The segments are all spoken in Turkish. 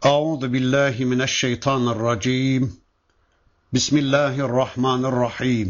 أعوذ بالله من الشيطان الرجيم. بسم الله الرحمن الرحيم.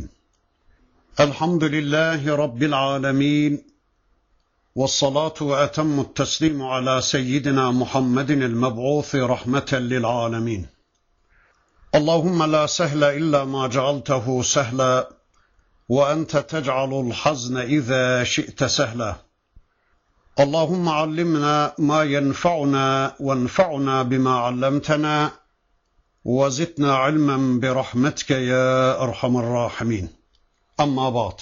الحمد لله رب العالمين، والصلاة وأتم التسليم على سيدنا محمد المبعوث رحمة للعالمين. اللهم لا سهل إلا ما جعلته سهلا، وأنت تجعل الحزن إذا شئت سهلا. اللهم علمنا ما ينفعنا وانفعنا بما علمتنا، وزدنا علما برحمتك يا أرحم الراحمين. أما بعد،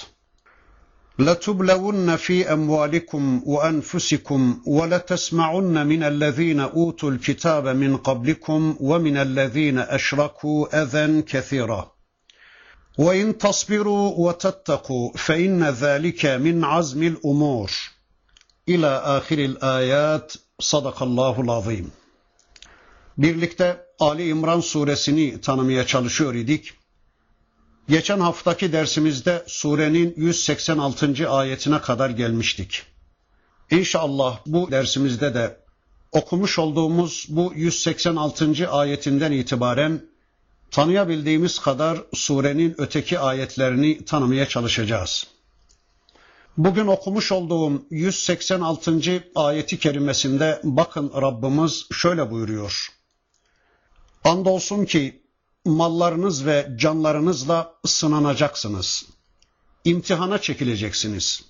لتبلون في أموالكم وأنفسكم ولتسمعن من الذين أوتوا الكتاب من قبلكم ومن الذين أشركوا أذى كثيرا، وإن تصبروا وتتقوا فإن ذلك من عزم الأمور. İlâ âhiril âyât. Sadakallâhul azîm. Birlikte Ali İmran suresini tanımaya çalışıyor idik. Geçen haftaki dersimizde surenin 186. ayetine kadar gelmiştik. İnşallah bu dersimizde de okumuş olduğumuz bu 186. ayetinden itibaren tanıyabildiğimiz kadar surenin öteki ayetlerini tanımaya çalışacağız. Bugün okumuş olduğum 186. ayeti kerimesinde bakın Rabbimiz şöyle buyuruyor. Andolsun ki mallarınız ve canlarınızla sınanacaksınız. İmtihana çekileceksiniz.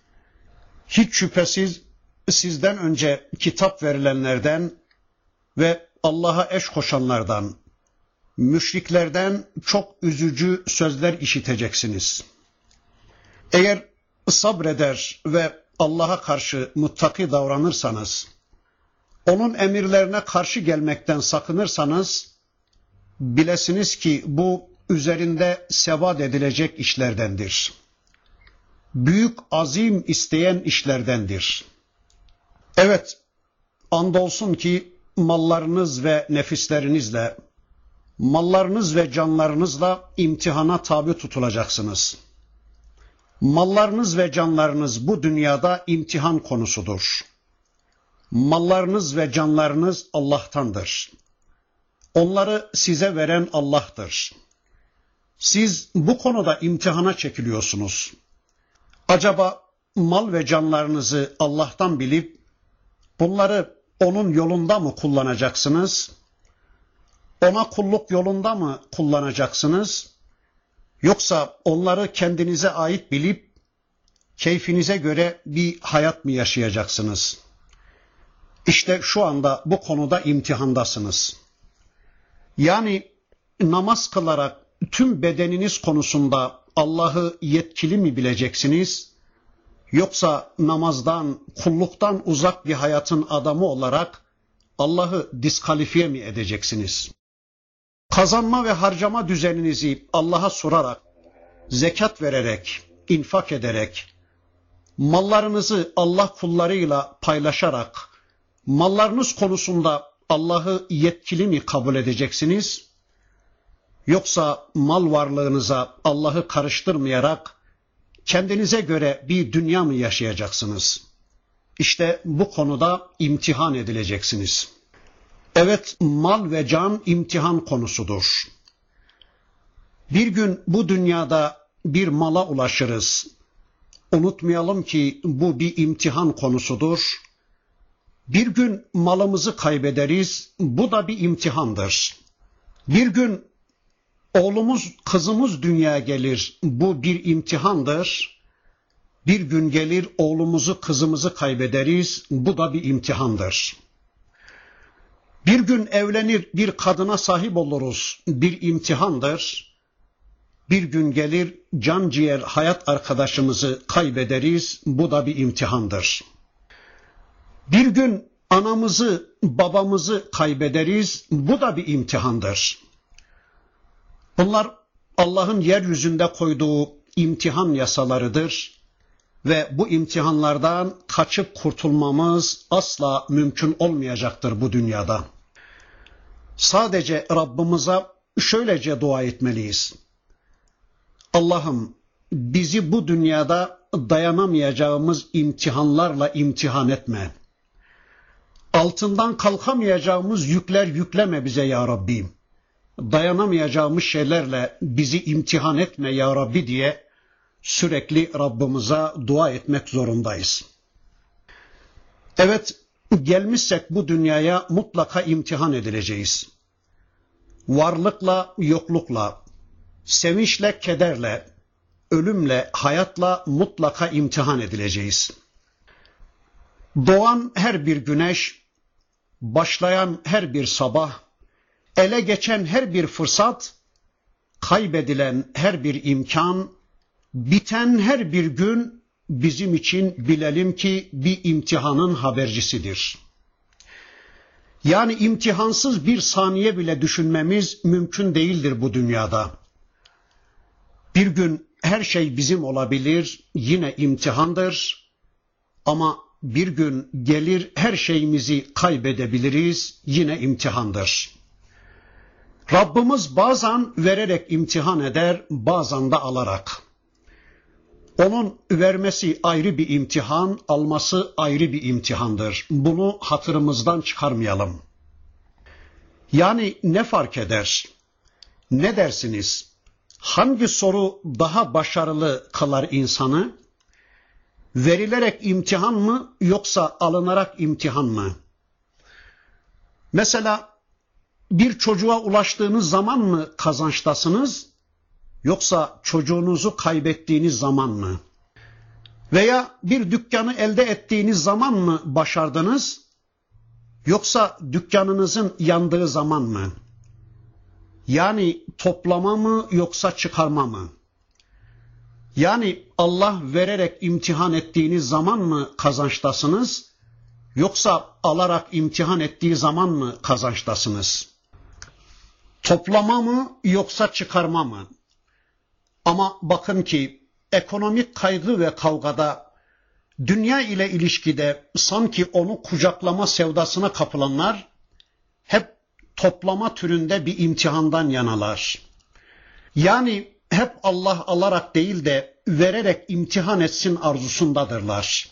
Hiç şüphesiz sizden önce kitap verilenlerden ve Allah'a eş koşanlardan, müşriklerden çok üzücü sözler işiteceksiniz. Eğer sabreder ve Allah'a karşı muttaki davranırsanız, onun emirlerine karşı gelmekten sakınırsanız, bilesiniz ki bu üzerinde sebat edilecek işlerdendir. Büyük azim isteyen işlerdendir. Evet, andolsun ki mallarınız ve nefislerinizle, mallarınız ve canlarınızla imtihana tabi tutulacaksınız. Mallarınız ve canlarınız bu dünyada imtihan konusudur. Mallarınız ve canlarınız Allah'tandır. Onları size veren Allah'tır. Siz bu konuda imtihana çekiliyorsunuz. Acaba mal ve canlarınızı Allah'tan bilip bunları onun yolunda mı kullanacaksınız? Ona kulluk yolunda mı kullanacaksınız? Yoksa onları kendinize ait bilip keyfinize göre bir hayat mı yaşayacaksınız? İşte şu anda bu konuda imtihandasınız. Yani namaz kılarak tüm bedeniniz konusunda Allah'ı yetkili mi bileceksiniz? Yoksa namazdan, kulluktan uzak bir hayatın adamı olarak Allah'ı diskalifiye mi edeceksiniz? Kazanma ve harcama düzeninizi Allah'a sorarak, zekat vererek, infak ederek, mallarınızı Allah kullarıyla paylaşarak, mallarınız konusunda Allah'ı yetkili mi kabul edeceksiniz? Yoksa mal varlığınıza Allah'ı karıştırmayarak kendinize göre bir dünya mı yaşayacaksınız? İşte bu konuda imtihan edileceksiniz. Evet, mal ve can imtihan konusudur. Bir gün bu dünyada bir mala ulaşırız. Unutmayalım ki bu bir imtihan konusudur. Bir gün malımızı kaybederiz, bu da bir imtihandır. Bir gün oğlumuz, kızımız dünyaya gelir, bu bir imtihandır. Bir gün gelir oğlumuzu, kızımızı kaybederiz, bu da bir imtihandır. Bir gün evlenir bir kadına sahip oluruz, bir imtihandır. Bir gün gelir can ciğer hayat arkadaşımızı kaybederiz, bu da bir imtihandır. Bir gün anamızı, babamızı kaybederiz, bu da bir imtihandır. Bunlar Allah'ın yeryüzünde koyduğu imtihan yasalarıdır ve bu imtihanlardan kaçıp kurtulmamız asla mümkün olmayacaktır bu dünyada. Sadece Rabbimize şöylece dua etmeliyiz. Allah'ım bizi bu dünyada dayanamayacağımız imtihanlarla imtihan etme. Altından kalkamayacağımız yükler yükleme bize ya Rabbi. Dayanamayacağımız şeylerle bizi imtihan etme ya Rabbi diye sürekli Rabbimize dua etmek zorundayız. Evet, gelmişsek bu dünyaya mutlaka imtihan edileceğiz. Varlıkla, yoklukla, sevinçle, kederle, ölümle, hayatla mutlaka imtihan edileceğiz. Doğan her bir güneş, başlayan her bir sabah, ele geçen her bir fırsat, kaybedilen her bir imkan, biten her bir gün bizim için bilelim ki bir imtihanın habercisidir. Yani imtihansız bir saniye bile düşünmemiz mümkün değildir bu dünyada. Bir gün her şey bizim olabilir, yine imtihandır. Ama bir gün gelir her şeyimizi kaybedebiliriz, yine imtihandır. Rabbimiz bazen vererek imtihan eder, bazen de alarak. Onun vermesi ayrı bir imtihan, alması ayrı bir imtihandır. Bunu hatırımızdan çıkarmayalım. Yani ne fark eder? Ne dersiniz? Hangi soru daha başarılı kılar insanı? Verilerek imtihan mı yoksa alınarak imtihan mı? Mesela bir çocuğa ulaştığınız zaman mı kazançtasınız yoksa çocuğunuzu kaybettiğiniz zaman mı? Veya bir dükkanı elde ettiğiniz zaman mı başardınız yoksa dükkanınızın yandığı zaman mı? Yani toplama mı yoksa çıkarma mı? Yani Allah vererek imtihan ettiğiniz zaman mı kazançtasınız yoksa alarak imtihan ettiği zaman mı kazançtasınız? Toplama mı yoksa çıkarma mı? Ama bakın ki ekonomik kaygı ve kavgada, dünya ile ilişkide sanki onu kucaklama sevdasına kapılanlar hep toplama türünde bir imtihandan yanalar. Yani hep Allah alarak değil de vererek imtihan etsin arzusundadırlar.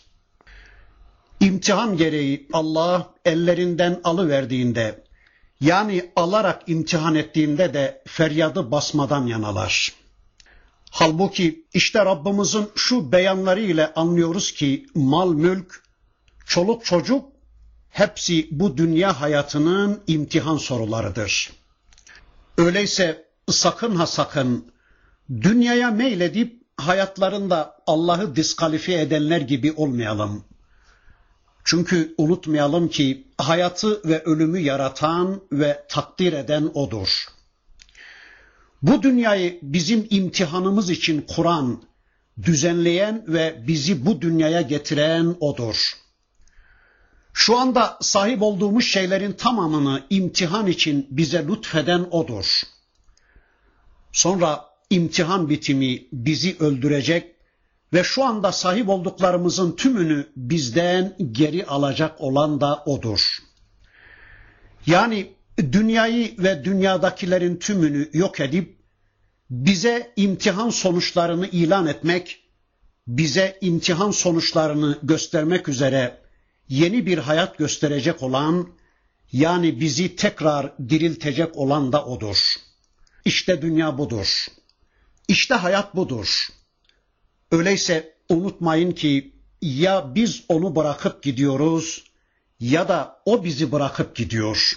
İmtihan gereği Allah ellerinden alıverdiğinde, yani alarak imtihan ettiğinde de feryadı basmadan yanalar. Halbuki işte Rabbimizin şu beyanları ile anlıyoruz ki mal, mülk, çoluk çocuk hepsi bu dünya hayatının imtihan sorularıdır. Öyleyse sakın ha sakın dünyaya meyledip hayatlarında Allah'ı diskalifiye edenler gibi olmayalım. Çünkü unutmayalım ki hayatı ve ölümü yaratan ve takdir eden O'dur. Bu dünyayı bizim imtihanımız için kuran, düzenleyen ve bizi bu dünyaya getiren O'dur. Şu anda sahip olduğumuz şeylerin tamamını imtihan için bize lütfeden O'dur. Sonra imtihan bitimi bizi öldürecek ve şu anda sahip olduklarımızın tümünü bizden geri alacak olan da O'dur. Yani dünyayı ve dünyadakilerin tümünü yok edip bize imtihan sonuçlarını ilan etmek, bize imtihan sonuçlarını göstermek üzere yeni bir hayat gösterecek olan, yani bizi tekrar diriltecek olan da O'dur. İşte dünya budur. İşte hayat budur. Öyleyse unutmayın ki ya biz onu bırakıp gidiyoruz ya da o bizi bırakıp gidiyor.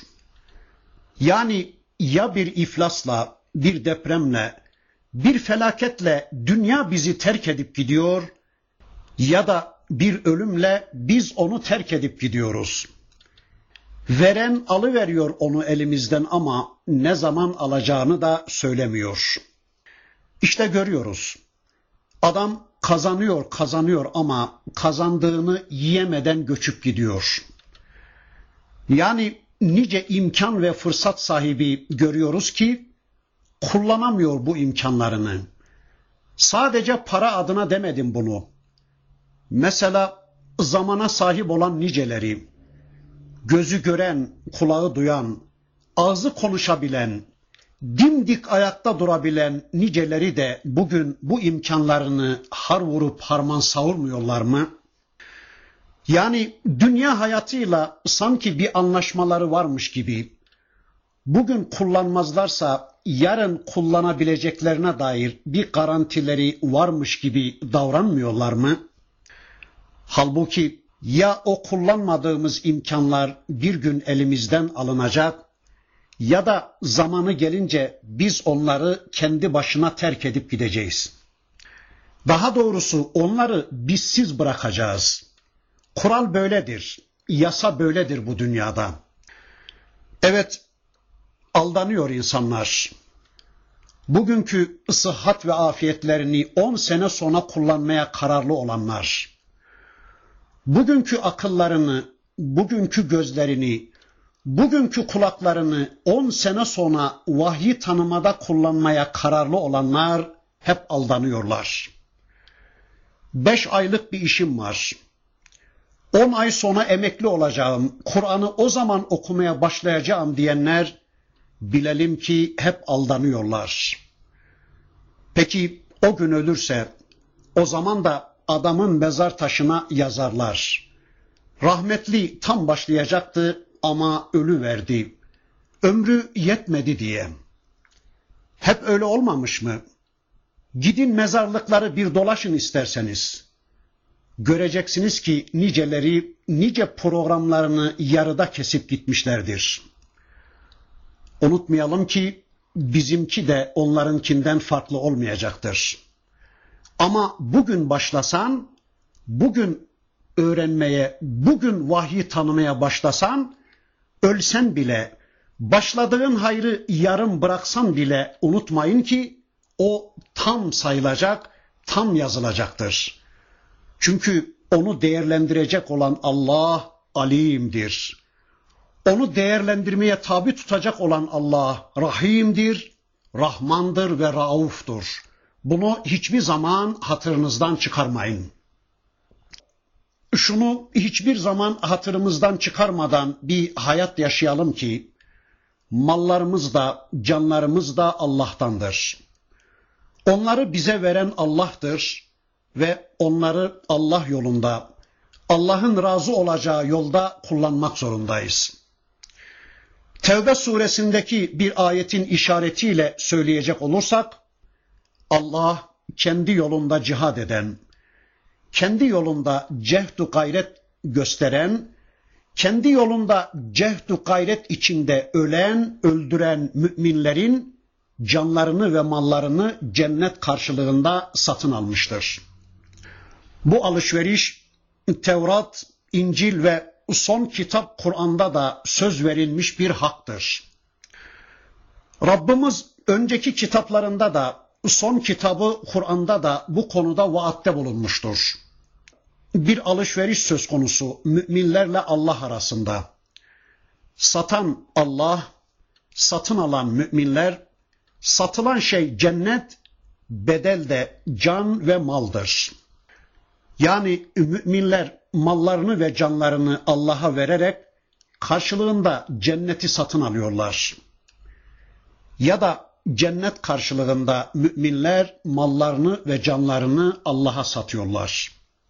Yani ya bir iflasla, bir depremle, bir felaketle dünya bizi terk edip gidiyor ya da bir ölümle biz onu terk edip gidiyoruz. Veren alıveriyor onu elimizden ama ne zaman alacağını da söylemiyor. İşte görüyoruz. Adam kazanıyor ama kazandığını yiyemeden göçüp gidiyor. Yani nice imkan ve fırsat sahibi görüyoruz ki kullanamıyor bu imkanlarını. Sadece para adına demedim bunu. Mesela zamana sahip olan niceleri, gözü gören, kulağı duyan, ağzı konuşabilen, dimdik ayakta durabilen niceleri de bugün bu imkanlarını har vurup harman savurmuyorlar mı? Yani dünya hayatıyla sanki bir anlaşmaları varmış gibi, bugün kullanmazlarsa yarın kullanabileceklerine dair bir garantileri varmış gibi davranmıyorlar mı? Halbuki ya o kullanmadığımız imkanlar bir gün elimizden alınacak ya da zamanı gelince biz onları kendi başına terk edip gideceğiz. Daha doğrusu onları bizsiz bırakacağız. Kural böyledir, yasa böyledir bu dünyada. Evet, aldanıyor insanlar. Bugünkü sıhhat ve afiyetlerini 10 sene sonra kullanmaya kararlı olanlar, bugünkü akıllarını, bugünkü gözlerini, bugünkü kulaklarını 10 sene sonra vahyi tanımada kullanmaya kararlı olanlar hep aldanıyorlar. 5 aylık bir işim var. 10 ay sonra emekli olacağım, Kur'an'ı o zaman okumaya başlayacağım diyenler bilelim ki hep aldanıyorlar. Peki o gün ölürse o zaman da adamın mezar taşına yazarlar. Rahmetli tam başlayacaktı ama ölüverdi. Ömrü yetmedi diye. Hep öyle olmamış mı? Gidin mezarlıkları bir dolaşın isterseniz. Göreceksiniz ki niceleri nice programlarını yarıda kesip gitmişlerdir. Unutmayalım ki bizimki de onlarınkinden farklı olmayacaktır. Ama bugün başlasan, bugün öğrenmeye, bugün vahyi tanımaya başlasan, ölsen bile, başladığın hayrı yarım bıraksan bile unutmayın ki o tam sayılacak, tam yazılacaktır. Çünkü onu değerlendirecek olan Allah alimdir. Onu değerlendirmeye tabi tutacak olan Allah Rahim'dir, Rahmandır ve Rauf'tur. Bunu hiçbir zaman hatırınızdan çıkarmayın. Şunu hiçbir zaman hatırımızdan çıkarmadan bir hayat yaşayalım ki mallarımız da canlarımız da Allah'tandır. Onları bize veren Allah'tır ve onları Allah yolunda, Allah'ın razı olacağı yolda kullanmak zorundayız. Tevbe suresindeki bir ayetin işaretiyle söyleyecek olursak, Allah kendi yolunda cihad eden, kendi yolunda cehd-u gayret gösteren, kendi yolunda cehd-u gayret içinde ölen, öldüren müminlerin canlarını ve mallarını cennet karşılığında satın almıştır. Bu alışveriş Tevrat, İncil ve son kitap Kur'an'da da söz verilmiş bir haktır. Rabbimiz önceki kitaplarında da son kitabı Kur'an'da da bu konuda vaatte bulunmuştur. Bir alışveriş söz konusu müminlerle Allah arasında. Satan Allah, satın alan müminler, satılan şey cennet, bedel de can ve maldır. Yani müminler mallarını ve canlarını Allah'a vererek karşılığında cenneti satın alıyorlar. Ya da cennet karşılığında müminler mallarını ve canlarını Allah'a satıyorlar.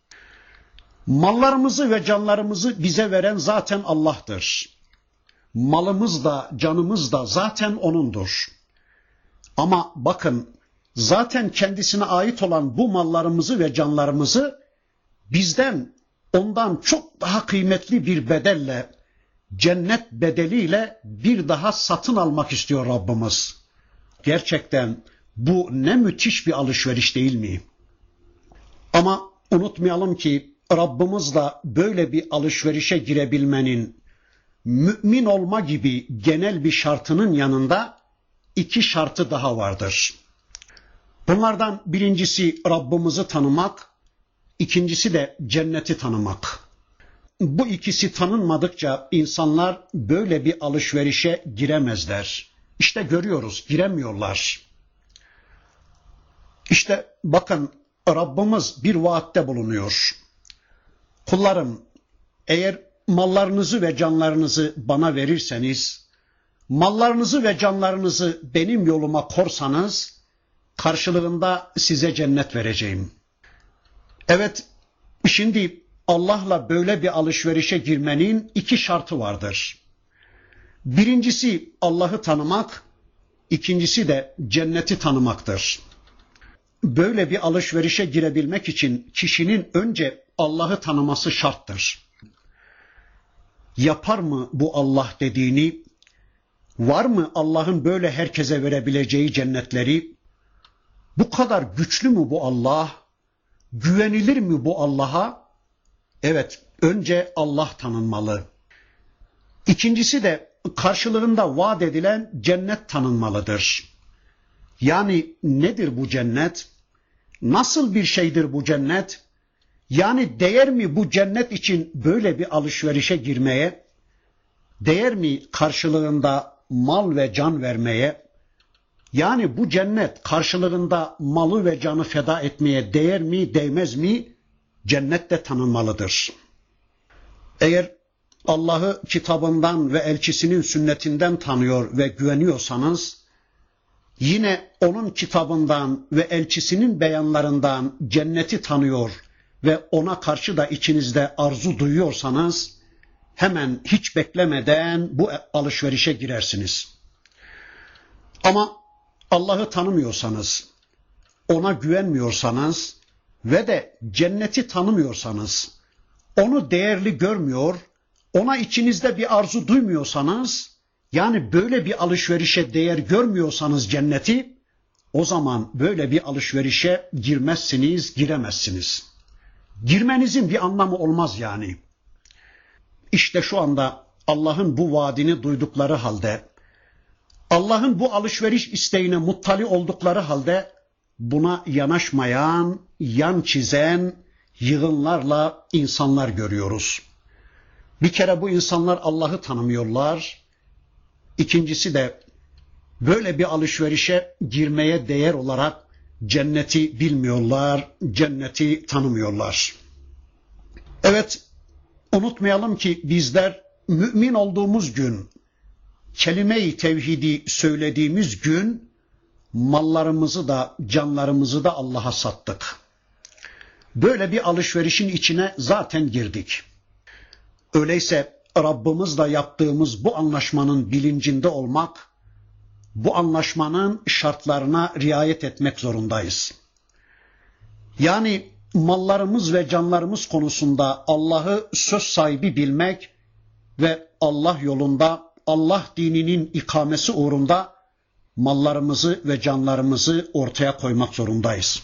Mallarımızı ve canlarımızı bize veren zaten Allah'tır. Malımız da canımız da zaten O'nundur. Ama bakın zaten kendisine ait olan bu mallarımızı ve canlarımızı bizden ondan çok daha kıymetli bir bedelle, cennet bedeliyle bir daha satın almak istiyor Rabbimiz. Gerçekten bu ne müthiş bir alışveriş değil mi? Ama unutmayalım ki Rabbimiz da böyle bir alışverişe girebilmenin mümin olma gibi genel bir şartının yanında 2 şartı daha vardır. Bunlardan birincisi Rabbimizi tanımak, ikincisi de cenneti tanımak. Bu ikisi tanınmadıkça insanlar böyle bir alışverişe giremezler. İşte görüyoruz, giremiyorlar. İşte bakın Rabbimiz bir vaatte bulunuyor. Kullarım, eğer mallarınızı ve canlarınızı bana verirseniz, mallarınızı ve canlarınızı benim yoluma korsanız, karşılığında size cennet vereceğim. Evet, şimdi Allah'la böyle bir alışverişe girmenin iki şartı vardır. Birincisi Allah'ı tanımak, ikincisi de cenneti tanımaktır. Böyle bir alışverişe girebilmek için kişinin önce Allah'ı tanıması şarttır. Yapar mı bu Allah dediğini? Var mı Allah'ın böyle herkese verebileceği cennetleri? Bu kadar güçlü mü bu Allah? Güvenilir mi bu Allah'a? Evet, önce Allah tanınmalı. İkincisi de karşılığında vaat edilen cennet tanınmalıdır. Yani nedir bu cennet? Nasıl bir şeydir bu cennet? Yani değer mi bu cennet için böyle bir alışverişe girmeye? Değer mi karşılığında mal ve can vermeye? Yani bu cennet karşılığında malı ve canı feda etmeye değer mi, değmez mi? Cennet de tanınmalıdır. Eğer Allah'ı kitabından ve elçisinin sünnetinden tanıyor ve güveniyorsanız, yine onun kitabından ve elçisinin beyanlarından cenneti tanıyor ve ona karşı da içinizde arzu duyuyorsanız, hemen hiç beklemeden bu alışverişe girersiniz. Ama Allah'ı tanımıyorsanız, ona güvenmiyorsanız ve de cenneti tanımıyorsanız, onu değerli görmüyor, ona içinizde bir arzu duymuyorsanız, yani böyle bir alışverişe değer görmüyorsanız cenneti, o zaman böyle bir alışverişe girmezsiniz, giremezsiniz. Girmenizin bir anlamı olmaz yani. İşte şu anda Allah'ın bu vaadini duydukları halde, Allah'ın bu alışveriş isteğine muttali oldukları halde, buna yanaşmayan, yan çizen yığınlarla insanlar görüyoruz. Bir kere bu insanlar Allah'ı tanımıyorlar. İkincisi de böyle bir alışverişe girmeye değer olarak cenneti bilmiyorlar, cenneti tanımıyorlar. Evet, unutmayalım ki bizler mümin olduğumuz gün, kelime-i tevhidi söylediğimiz gün, mallarımızı da canlarımızı da Allah'a sattık. Böyle bir alışverişin içine zaten girdik. Öyleyse Rabbimizle yaptığımız bu anlaşmanın bilincinde olmak, bu anlaşmanın şartlarına riayet etmek zorundayız. Yani mallarımız ve canlarımız konusunda Allah'ı söz sahibi bilmek ve Allah yolunda, Allah dininin ikamesi uğrunda mallarımızı ve canlarımızı ortaya koymak zorundayız.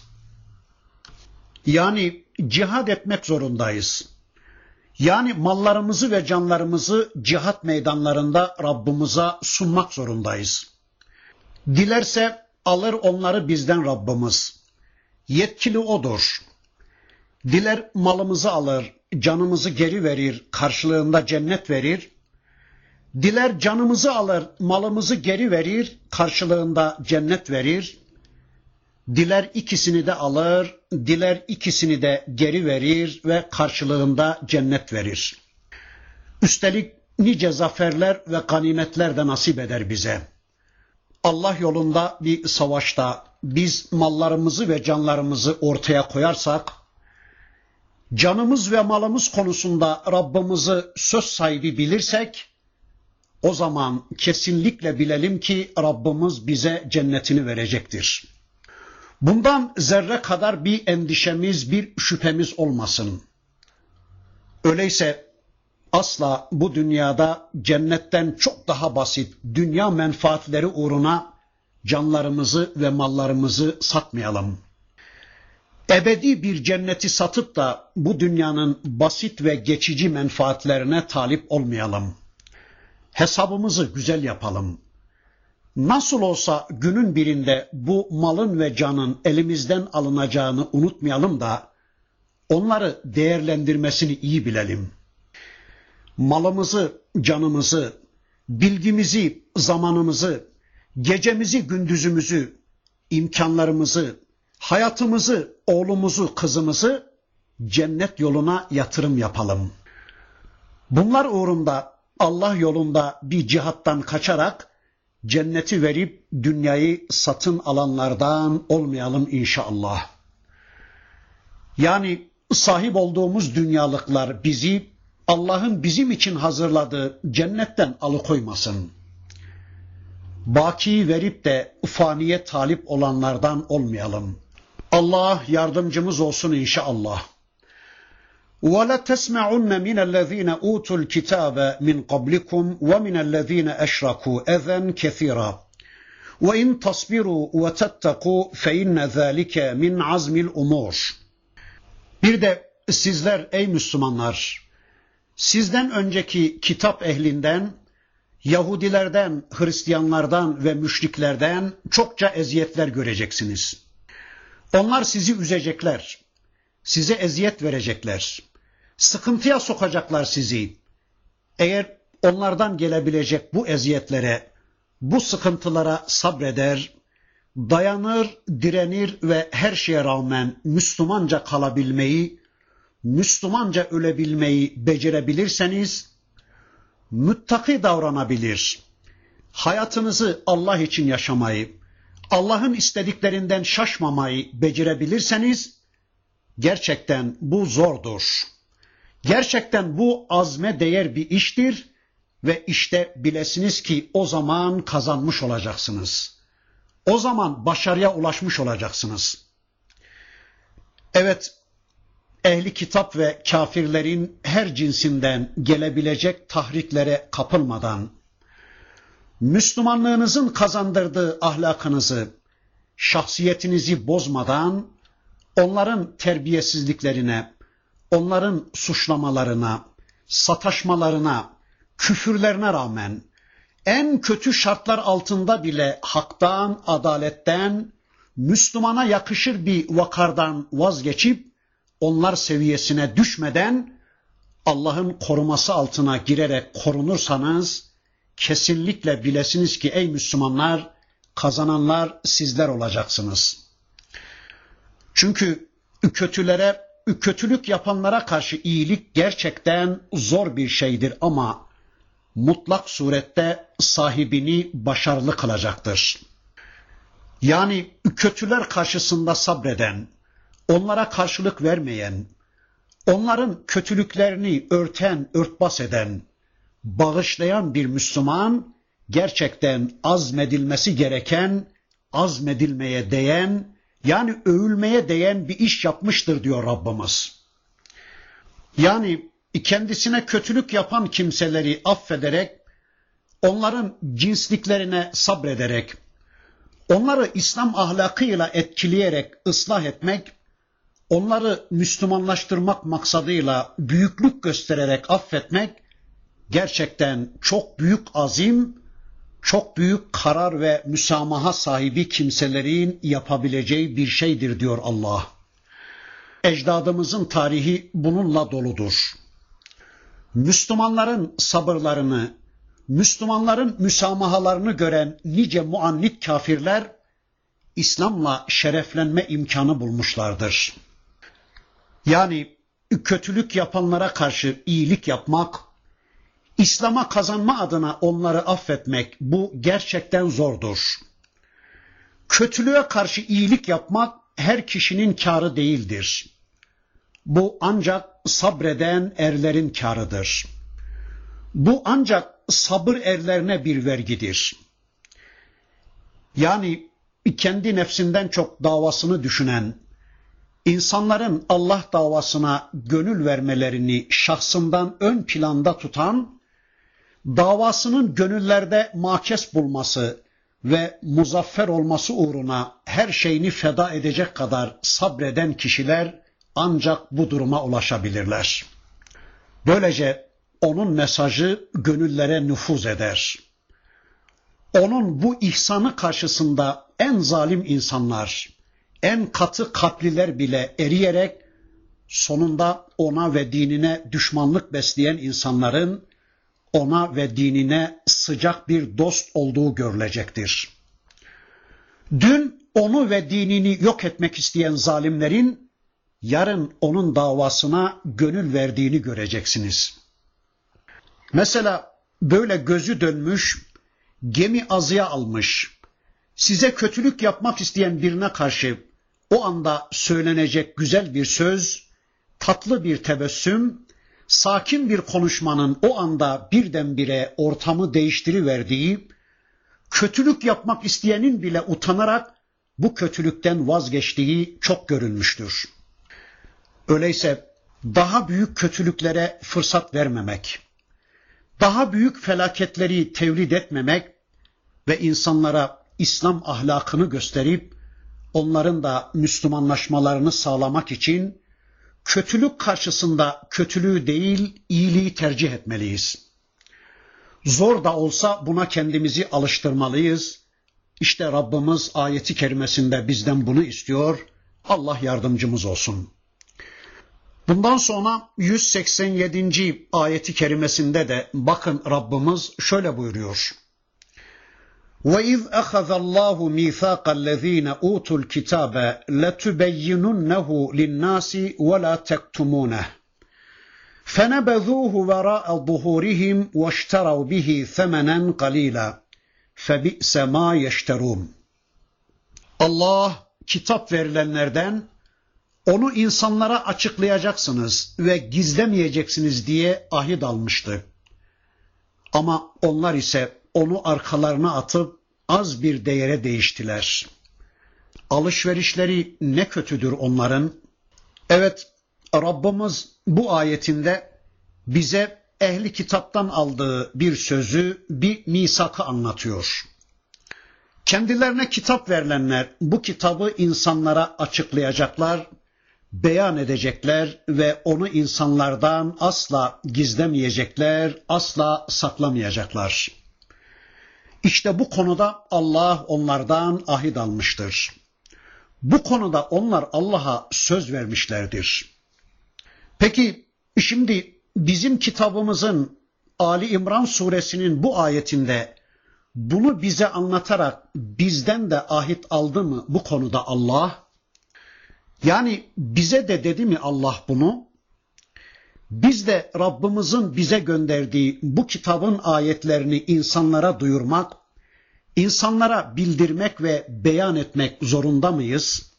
Yani cihad etmek zorundayız. Yani mallarımızı ve canlarımızı cihat meydanlarında Rabbimize sunmak zorundayız. Dilerse alır onları bizden Rabbimiz. Yetkili O'dur. Diler malımızı alır, canımızı geri verir, karşılığında cennet verir. Diler canımızı alır, malımızı geri verir, karşılığında cennet verir. Diler ikisini de alır, diler ikisini de geri verir ve karşılığında cennet verir. Üstelik nice zaferler ve ganimetler de nasip eder bize. Allah yolunda bir savaşta biz mallarımızı ve canlarımızı ortaya koyarsak, canımız ve malımız konusunda Rabbimizi söz sahibi bilirsek, o zaman kesinlikle bilelim ki Rabbimiz bize cennetini verecektir. Bundan zerre kadar bir endişemiz, bir şüphemiz olmasın. Öyleyse asla bu dünyada cennetten çok daha basit dünya menfaatleri uğruna canlarımızı ve mallarımızı satmayalım. Ebedi bir cenneti satıp da bu dünyanın basit ve geçici menfaatlerine talip olmayalım. Hesabımızı güzel yapalım. Nasıl olsa günün birinde bu malın ve canın elimizden alınacağını unutmayalım da onları değerlendirmesini iyi bilelim. Malımızı, canımızı, bilgimizi, zamanımızı, gecemizi, gündüzümüzü, imkanlarımızı, hayatımızı, oğlumuzu, kızımızı cennet yoluna yatırım yapalım. Bunlar uğrunda Allah yolunda bir cihattan kaçarak cenneti verip dünyayı satın alanlardan olmayalım inşallah. Yani sahip olduğumuz dünyalıklar bizi Allah'ın bizim için hazırladığı cennetten alıkoymasın. Bakiyi verip de faniye talip olanlardan olmayalım. Allah yardımcımız olsun inşallah. وَلَتَسْمَعُنَّ مِنَ الَّذ۪ينَ اُوتُوا الْكِتَابَ مِنْ قَبْلِكُمْ وَمِنَ الَّذ۪ينَ اَشْرَكُوا اَذًا كَثِيرًا وَاِنْ تَصْبِرُوا وَتَتَّقُوا فَاِنَّ ذَٰلِكَ مِنْ عَزْمِ الْاُمُورِ. Bir de sizler ey Müslümanlar, sizden önceki kitap ehlinden, Yahudilerden, Hristiyanlardan ve müşriklerden çokça eziyetler göreceksiniz. Onlar sizi üzecekler, size eziyet verecekler, sıkıntıya sokacaklar sizi. Eğer onlardan gelebilecek bu eziyetlere, bu sıkıntılara sabreder, dayanır, direnir ve her şeye rağmen Müslümanca kalabilmeyi, Müslümanca ölebilmeyi becerebilirseniz, muttaki davranabilir, hayatınızı Allah için yaşamayı, Allah'ın istediklerinden şaşmamayı becerebilirseniz, gerçekten bu zordur. Gerçekten bu azme değer bir iştir ve işte bilesiniz ki o zaman kazanmış olacaksınız. O zaman başarıya ulaşmış olacaksınız. Evet, ehli kitap ve kafirlerin her cinsinden gelebilecek tahriklere kapılmadan, Müslümanlığınızın kazandırdığı ahlakınızı, şahsiyetinizi bozmadan, onların terbiyesizliklerine, onların suçlamalarına, sataşmalarına, küfürlerine rağmen, en kötü şartlar altında bile haktan, adaletten, Müslümana yakışır bir vakardan vazgeçip, onlar seviyesine düşmeden, Allah'ın koruması altına girerek korunursanız, kesinlikle bilesiniz ki ey Müslümanlar, kazananlar sizler olacaksınız. Çünkü kötülük yapanlara karşı iyilik gerçekten zor bir şeydir ama mutlak surette sahibini başarılı kılacaktır. Yani kötüler karşısında sabreden, onlara karşılık vermeyen, onların kötülüklerini örtbas eden, bağışlayan bir Müslüman gerçekten azmedilmesi gereken, azmedilmeye değen, yani övülmeye değen bir iş yapmıştır diyor Rabbimiz. Yani kendisine kötülük yapan kimseleri affederek, onların cinsliklerine sabrederek, onları İslam ahlakıyla etkileyerek ıslah etmek, onları Müslümanlaştırmak maksadıyla büyüklük göstererek affetmek, gerçekten çok büyük azim, çok büyük karar ve müsamaha sahibi kimselerin yapabileceği bir şeydir diyor Allah. Ecdadımızın tarihi bununla doludur. Müslümanların sabırlarını, Müslümanların müsamahalarını gören nice muannit kafirler, İslam'la şereflenme imkanı bulmuşlardır. Yani kötülük yapanlara karşı iyilik yapmak, İslam'a kazanma adına onları affetmek, bu gerçekten zordur. Kötülüğe karşı iyilik yapmak her kişinin kârı değildir. Bu ancak sabreden erlerin kârıdır. Bu ancak sabır erlerine bir vergidir. Yani kendi nefsinden çok davasını düşünen, insanların Allah davasına gönül vermelerini şahsından ön planda tutan, davasının gönüllerde makes bulması ve muzaffer olması uğruna her şeyini feda edecek kadar sabreden kişiler ancak bu duruma ulaşabilirler. Böylece onun mesajı gönüllere nüfuz eder. Onun bu ihsanı karşısında en zalim insanlar, en katı kalpliler bile eriyerek sonunda ona ve dinine düşmanlık besleyen insanların ona ve dinine sıcak bir dost olduğu görülecektir. Dün onu ve dinini yok etmek isteyen zalimlerin yarın onun davasına gönül verdiğini göreceksiniz. Mesela böyle gözü dönmüş, gemi azıya almış, size kötülük yapmak isteyen birine karşı o anda söylenecek güzel bir söz, tatlı bir tebessüm, sakin bir konuşmanın o anda birdenbire ortamı değiştiriverdiği, kötülük yapmak isteyenin bile utanarak bu kötülükten vazgeçtiği çok görülmüştür. Öyleyse daha büyük kötülüklere fırsat vermemek, daha büyük felaketleri tevlid etmemek ve insanlara İslam ahlakını gösterip onların da Müslümanlaşmalarını sağlamak için kötülük karşısında kötülüğü değil, iyiliği tercih etmeliyiz. Zor da olsa buna kendimizi alıştırmalıyız. İşte Rabbimiz ayeti kerimesinde bizden bunu istiyor. Allah yardımcımız olsun. Bundan sonra 187. ayeti kerimesinde de bakın Rabbimiz şöyle buyuruyor. وَإِذْ أَخَذَ اللّٰهُ مِيثَاقَ الَّذ۪ينَ اُوتُوا الْكِتَابَ لَتُبَيِّنُنَّهُ لِلنَّاسِ وَلَا تَكْتُمُونَهُ فَنَبَذُوهُ وَرَاءَ ظُهُورِهِمْ وَاشْتَرَوْا بِهِ ثَمَنًا قَلِيلًا فَبِئْسَ مَا يَشْتَرُونَ. Allah kitap verilenlerden onu insanlara açıklayacaksınız ve gizlemeyeceksiniz diye ahit almıştı. Ama onlar ise onu arkalarına atıp az bir değere değiştiler. Alışverişleri ne kötüdür onların. Evet, Rabbimiz bu ayetinde bize ehli kitaptan aldığı bir sözü, bir misakı anlatıyor. Kendilerine kitap verilenler bu kitabı insanlara açıklayacaklar, beyan edecekler ve onu insanlardan asla gizlemeyecekler, asla saklamayacaklar. İşte bu konuda Allah onlardan ahit almıştır. Bu konuda onlar Allah'a söz vermişlerdir. Peki şimdi bizim kitabımızın Ali İmran suresinin bu ayetinde bunu bize anlatarak bizden de ahit aldı mı bu konuda Allah? Yani bize de dedi mi Allah bunu? Biz de Rabbimizin bize gönderdiği bu kitabın ayetlerini insanlara duyurmak, insanlara bildirmek ve beyan etmek zorunda mıyız?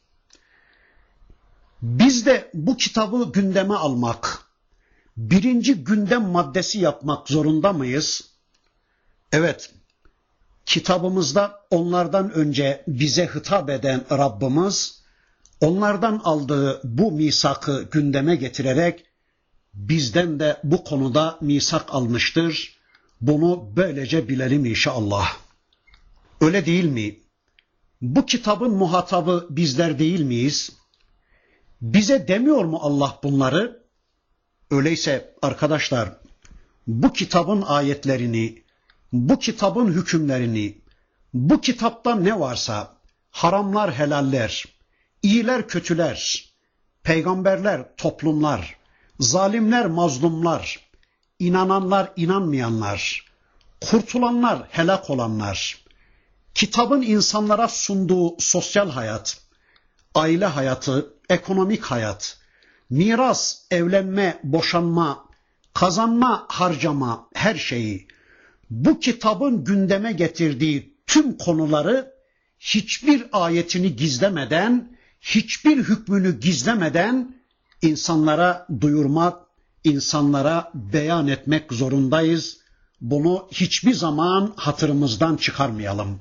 Biz de bu kitabı gündeme almak, birinci gündem maddesi yapmak zorunda mıyız? Evet, kitabımızda onlardan önce bize hitap eden Rabbimiz, onlardan aldığı bu misakı gündeme getirerek bizden de bu konuda misak almıştır. Bunu böylece bilelim inşallah. Öyle değil mi? Bu kitabın muhatabı bizler değil miyiz? Bize demiyor mu Allah bunları? Öyleyse arkadaşlar, bu kitabın ayetlerini, bu kitabın hükümlerini, bu kitapta ne varsa, haramlar, helaller, iyiler, kötüler, peygamberler, toplumlar, zalimler, mazlumlar, inananlar, inanmayanlar, kurtulanlar, helak olanlar, kitabın insanlara sunduğu sosyal hayat, aile hayatı, ekonomik hayat, miras, evlenme, boşanma, kazanma, harcama, her şeyi, bu kitabın gündeme getirdiği tüm konuları hiçbir ayetini gizlemeden, hiçbir hükmünü gizlemeden insanlara duyurmak, insanlara beyan etmek zorundayız. Bunu hiçbir zaman hatırımızdan çıkarmayalım.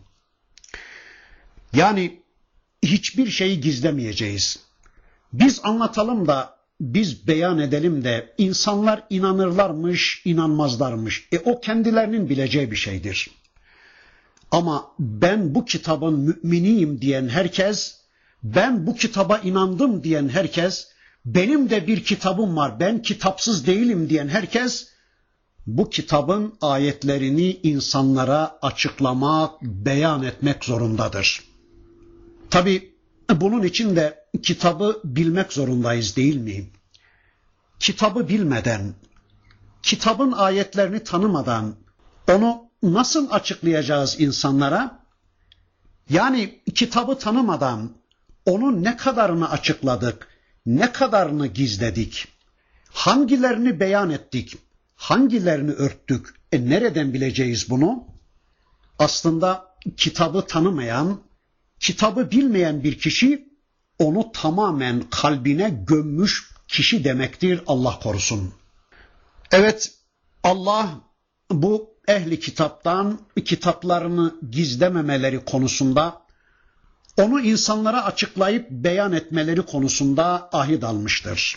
Yani hiçbir şeyi gizlemeyeceğiz. Biz anlatalım da, biz beyan edelim de insanlar inanırlarmış, inanmazlarmış. O kendilerinin bileceği bir şeydir. Ama ben bu kitabın müminiyim diyen herkes, ben bu kitaba inandım diyen herkes, benim de bir kitabım var, ben kitapsız değilim diyen herkes, bu kitabın ayetlerini insanlara açıklamak, beyan etmek zorundadır. Tabii bunun için de kitabı bilmek zorundayız değil mi? Kitabı bilmeden, kitabın ayetlerini tanımadan onu nasıl açıklayacağız insanlara? Yani kitabı tanımadan onun ne kadarını açıkladık, ne kadarını gizledik, hangilerini beyan ettik, hangilerini örttük, nereden bileceğiz bunu? Aslında kitabı tanımayan, kitabı bilmeyen bir kişi onu tamamen kalbine gömmüş kişi demektir, Allah korusun. Evet, Allah bu ehli kitaptan kitaplarını gizlememeleri konusunda, onu insanlara açıklayıp beyan etmeleri konusunda ahit almıştır.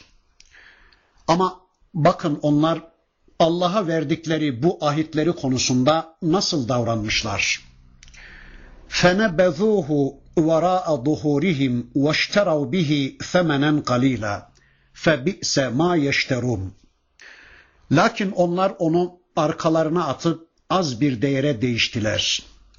Ama bakın onlar Allah'a verdikleri bu ahitleri konusunda nasıl davranmışlar? فَنَبَذُوهُ وَرَاءَ ظُهُورِهِمْ وَاشْتَرَوْا بِهِ ثَمَنًا قَلِيلًا فَبِئْسَ مَا يَشْتَرُونَ. Lakin onlar onu arkalarına atıp az bir değere değiştiler.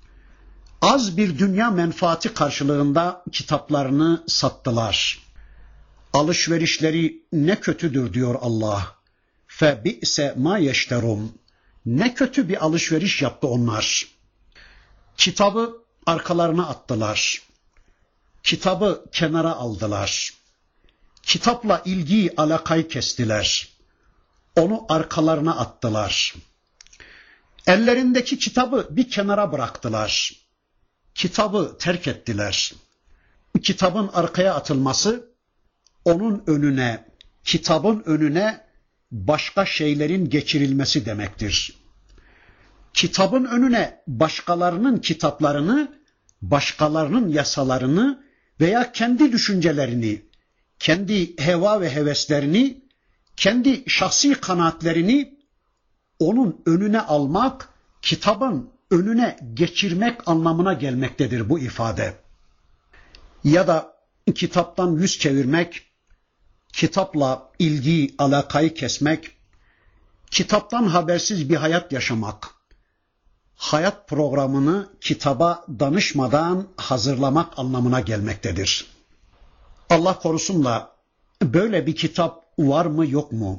Az bir dünya menfaati karşılığında kitaplarını sattılar. Alışverişleri ne kötüdür diyor Allah. فَبِئْسَ مَا يَشْتَرُونَ. Ne kötü bir alışveriş yaptı onlar. Kitabı arkalarına attılar. Kitabı kenara aldılar. Kitapla ilgiyi, alakayı kestiler. Onu arkalarına attılar. Ellerindeki kitabı bir kenara bıraktılar. Kitabı terk ettiler. Kitabın arkaya atılması, onun önüne, kitabın önüne başka şeylerin geçirilmesi demektir. Kitabın önüne başkalarının kitaplarını, başkalarının yasalarını veya kendi düşüncelerini, kendi heva ve heveslerini, kendi şahsi kanaatlerini onun önüne almak, kitabın önüne geçirmek anlamına gelmektedir bu ifade. Ya da kitaptan yüz çevirmek, kitapla ilgi, alakayı kesmek, kitaptan habersiz bir hayat yaşamak, hayat programını kitaba danışmadan hazırlamak anlamına gelmektedir. Allah korusun da böyle bir kitap var mı yok mu?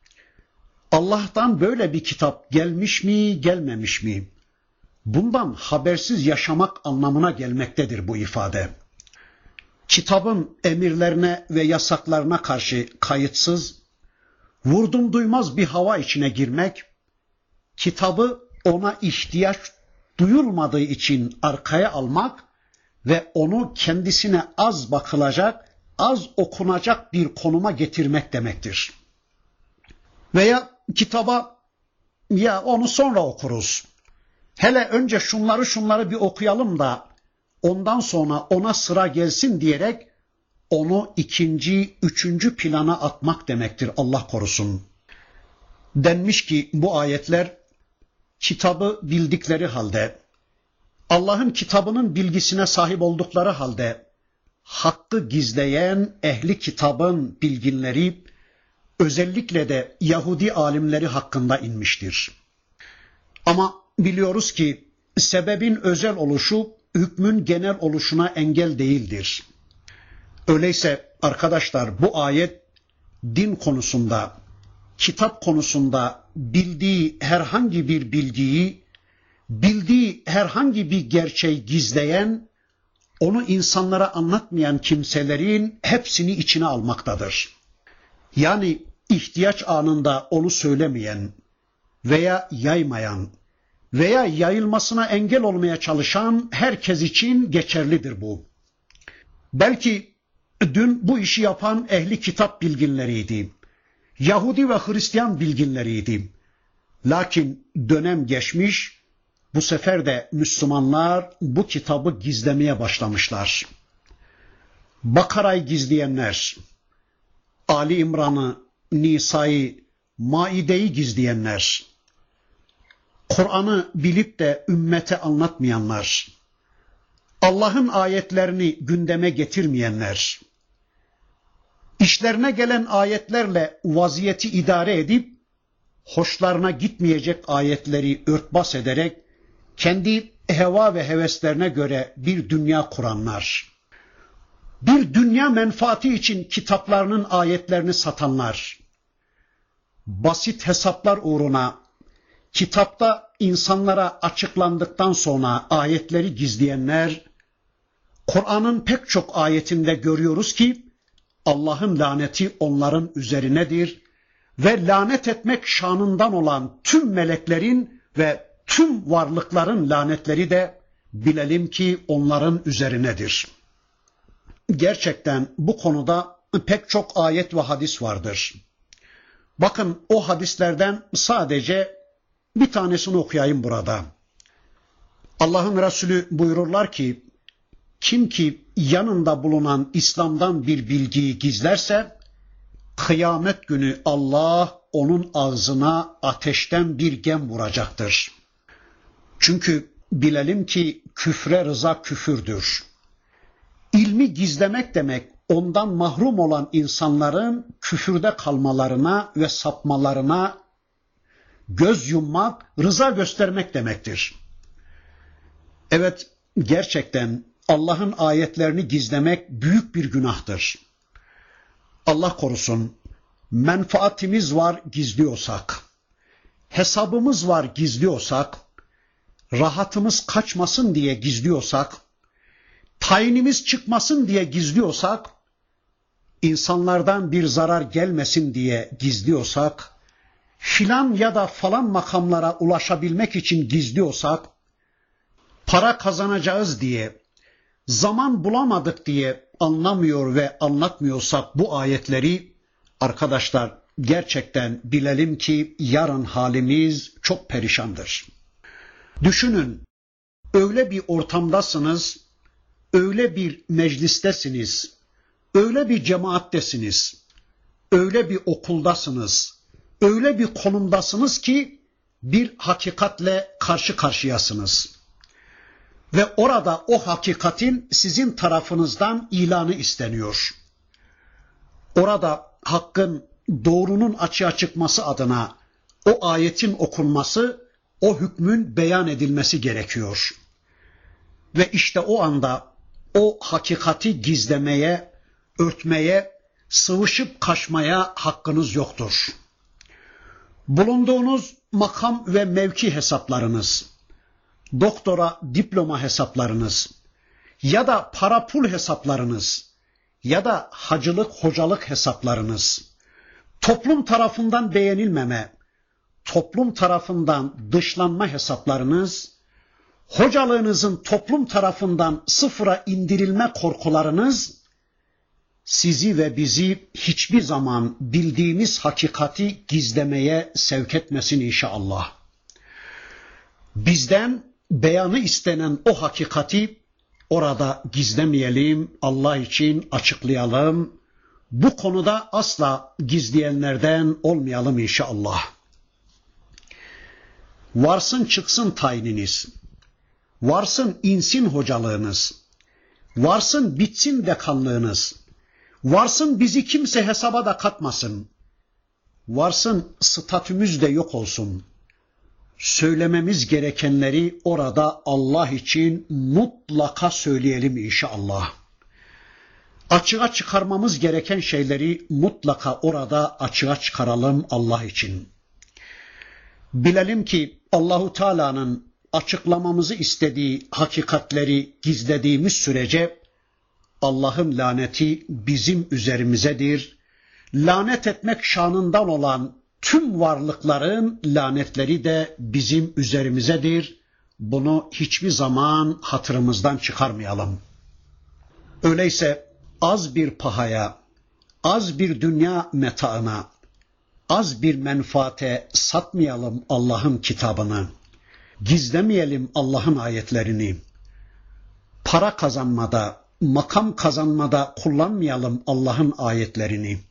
Allah'tan böyle bir kitap gelmiş mi, gelmemiş mi? Bundan habersiz yaşamak anlamına gelmektedir bu ifade. Kitabın emirlerine ve yasaklarına karşı kayıtsız, vurdum duymaz bir hava içine girmek, kitabı ona ihtiyaç duyulmadığı için arkaya almak ve onu kendisine az bakılacak, az okunacak bir konuma getirmek demektir. Veya kitaba ya onu sonra okuruz, hele önce şunları bir okuyalım da ondan sonra ona sıra gelsin diyerek onu ikinci, üçüncü plana atmak demektir, Allah korusun. Denmiş ki bu ayetler kitabı bildikleri halde, Allah'ın kitabının bilgisine sahip oldukları halde, hakkı gizleyen ehli kitabın bilginleri, özellikle de Yahudi alimleri hakkında inmiştir. Ama biliyoruz ki sebebin özel oluşu, hükmün genel oluşuna engel değildir. Öyleyse arkadaşlar bu ayet din konusunda, kitap konusunda bildiği herhangi bir bilgiyi, bildiği herhangi bir gerçeği gizleyen, onu insanlara anlatmayan kimselerin hepsini içine almaktadır. Yani ihtiyaç anında onu söylemeyen veya yaymayan veya yayılmasına engel olmaya çalışan herkes için geçerlidir bu. Belki dün bu işi yapan ehli kitap bilginleriydi. Yahudi ve Hristiyan bilginleriydi. Lakin dönem geçmiş, bu sefer de Müslümanlar bu kitabı gizlemeye başlamışlar. Bakara'yı gizleyenler, Ali İmran'ı, Nisa'yı, Maide'yi gizleyenler, Kur'an'ı bilip de ümmete anlatmayanlar, Allah'ın ayetlerini gündeme getirmeyenler, işlerine gelen ayetlerle vaziyeti idare edip, hoşlarına gitmeyecek ayetleri örtbas ederek, kendi heva ve heveslerine göre bir dünya kuranlar, bir dünya menfaati için kitaplarının ayetlerini satanlar, basit hesaplar uğruna, kitapta insanlara açıklandıktan sonra ayetleri gizleyenler, Kur'an'ın pek çok ayetinde görüyoruz ki, Allah'ın laneti onların üzerinedir ve lanet etmek şanından olan tüm meleklerin ve tüm varlıkların lanetleri de bilelim ki onların üzerinedir. Gerçekten bu konuda pek çok ayet ve hadis vardır. Bakın o hadislerden sadece bir tanesini okuyayım burada. Allah'ın Resulü buyururlar ki, kim ki yanında bulunan İslam'dan bir bilgiyi gizlerse, kıyamet günü Allah onun ağzına ateşten bir gem vuracaktır. Çünkü bilelim ki küfre rıza küfürdür. İlmi gizlemek demek, ondan mahrum olan insanların küfürde kalmalarına ve sapmalarına göz yummak, rıza göstermek demektir. Evet, gerçekten Allah'ın ayetlerini gizlemek büyük bir günahtır. Allah korusun, menfaatimiz var gizliyorsak, hesabımız var gizliyorsak, rahatımız kaçmasın diye gizliyorsak, tayinimiz çıkmasın diye gizliyorsak, insanlardan bir zarar gelmesin diye gizliyorsak, filan ya da falan makamlara ulaşabilmek için gizliyorsak, para kazanacağız diye, zaman bulamadık diye anlamıyor ve anlatmıyorsak bu ayetleri, arkadaşlar gerçekten bilelim ki yarın halimiz çok perişandır. Düşünün, öyle bir ortamdasınız, öyle bir meclistesiniz, öyle bir cemaattesiniz, öyle bir okuldasınız, öyle bir konumdasınız ki bir hakikatle karşı karşıyasınız. Ve orada o hakikatin sizin tarafınızdan ilanı isteniyor. Orada hakkın, doğrunun açığa çıkması adına o ayetin okunması, o hükmün beyan edilmesi gerekiyor. Ve işte o anda o hakikati gizlemeye, örtmeye, sıvışıp kaçmaya hakkınız yoktur. Bulunduğunuz makam ve mevki hesaplarınız, doktora diploma hesaplarınız ya da para pul hesaplarınız ya da hacılık hocalık hesaplarınız, toplum tarafından beğenilmeme, toplum tarafından dışlanma hesaplarınız, hocalığınızın toplum tarafından sıfıra indirilme korkularınız, sizi ve bizi hiçbir zaman bildiğimiz hakikati gizlemeye sevk etmesin inşallah. Bizden beyanı istenen o hakikati orada gizlemeyelim, Allah için açıklayalım. Bu konuda asla gizleyenlerden olmayalım inşallah. Varsın çıksın tayininiz, varsın insin hocalığınız, varsın bitsin dekanlığınız, varsın bizi kimse hesaba da katmasın, varsın statümüz de yok olsun. Söylememiz gerekenleri orada Allah için mutlaka söyleyelim inşallah. Açığa çıkarmamız gereken şeyleri mutlaka orada açığa çıkaralım Allah için. Bilelim ki Allahu Teala'nın açıklamamızı istediği hakikatleri gizlediğimiz sürece Allah'ın laneti bizim üzerimizedir. Lanet etmek şanından olan tüm varlıkların lanetleri de bizim üzerimizedir. Bunu hiçbir zaman hatırımızdan çıkarmayalım. Öyleyse az bir pahaya, az bir dünya metaına, az bir menfaate satmayalım Allah'ın kitabını. Gizlemeyelim Allah'ın ayetlerini. Para kazanmada, makam kazanmada kullanmayalım Allah'ın ayetlerini.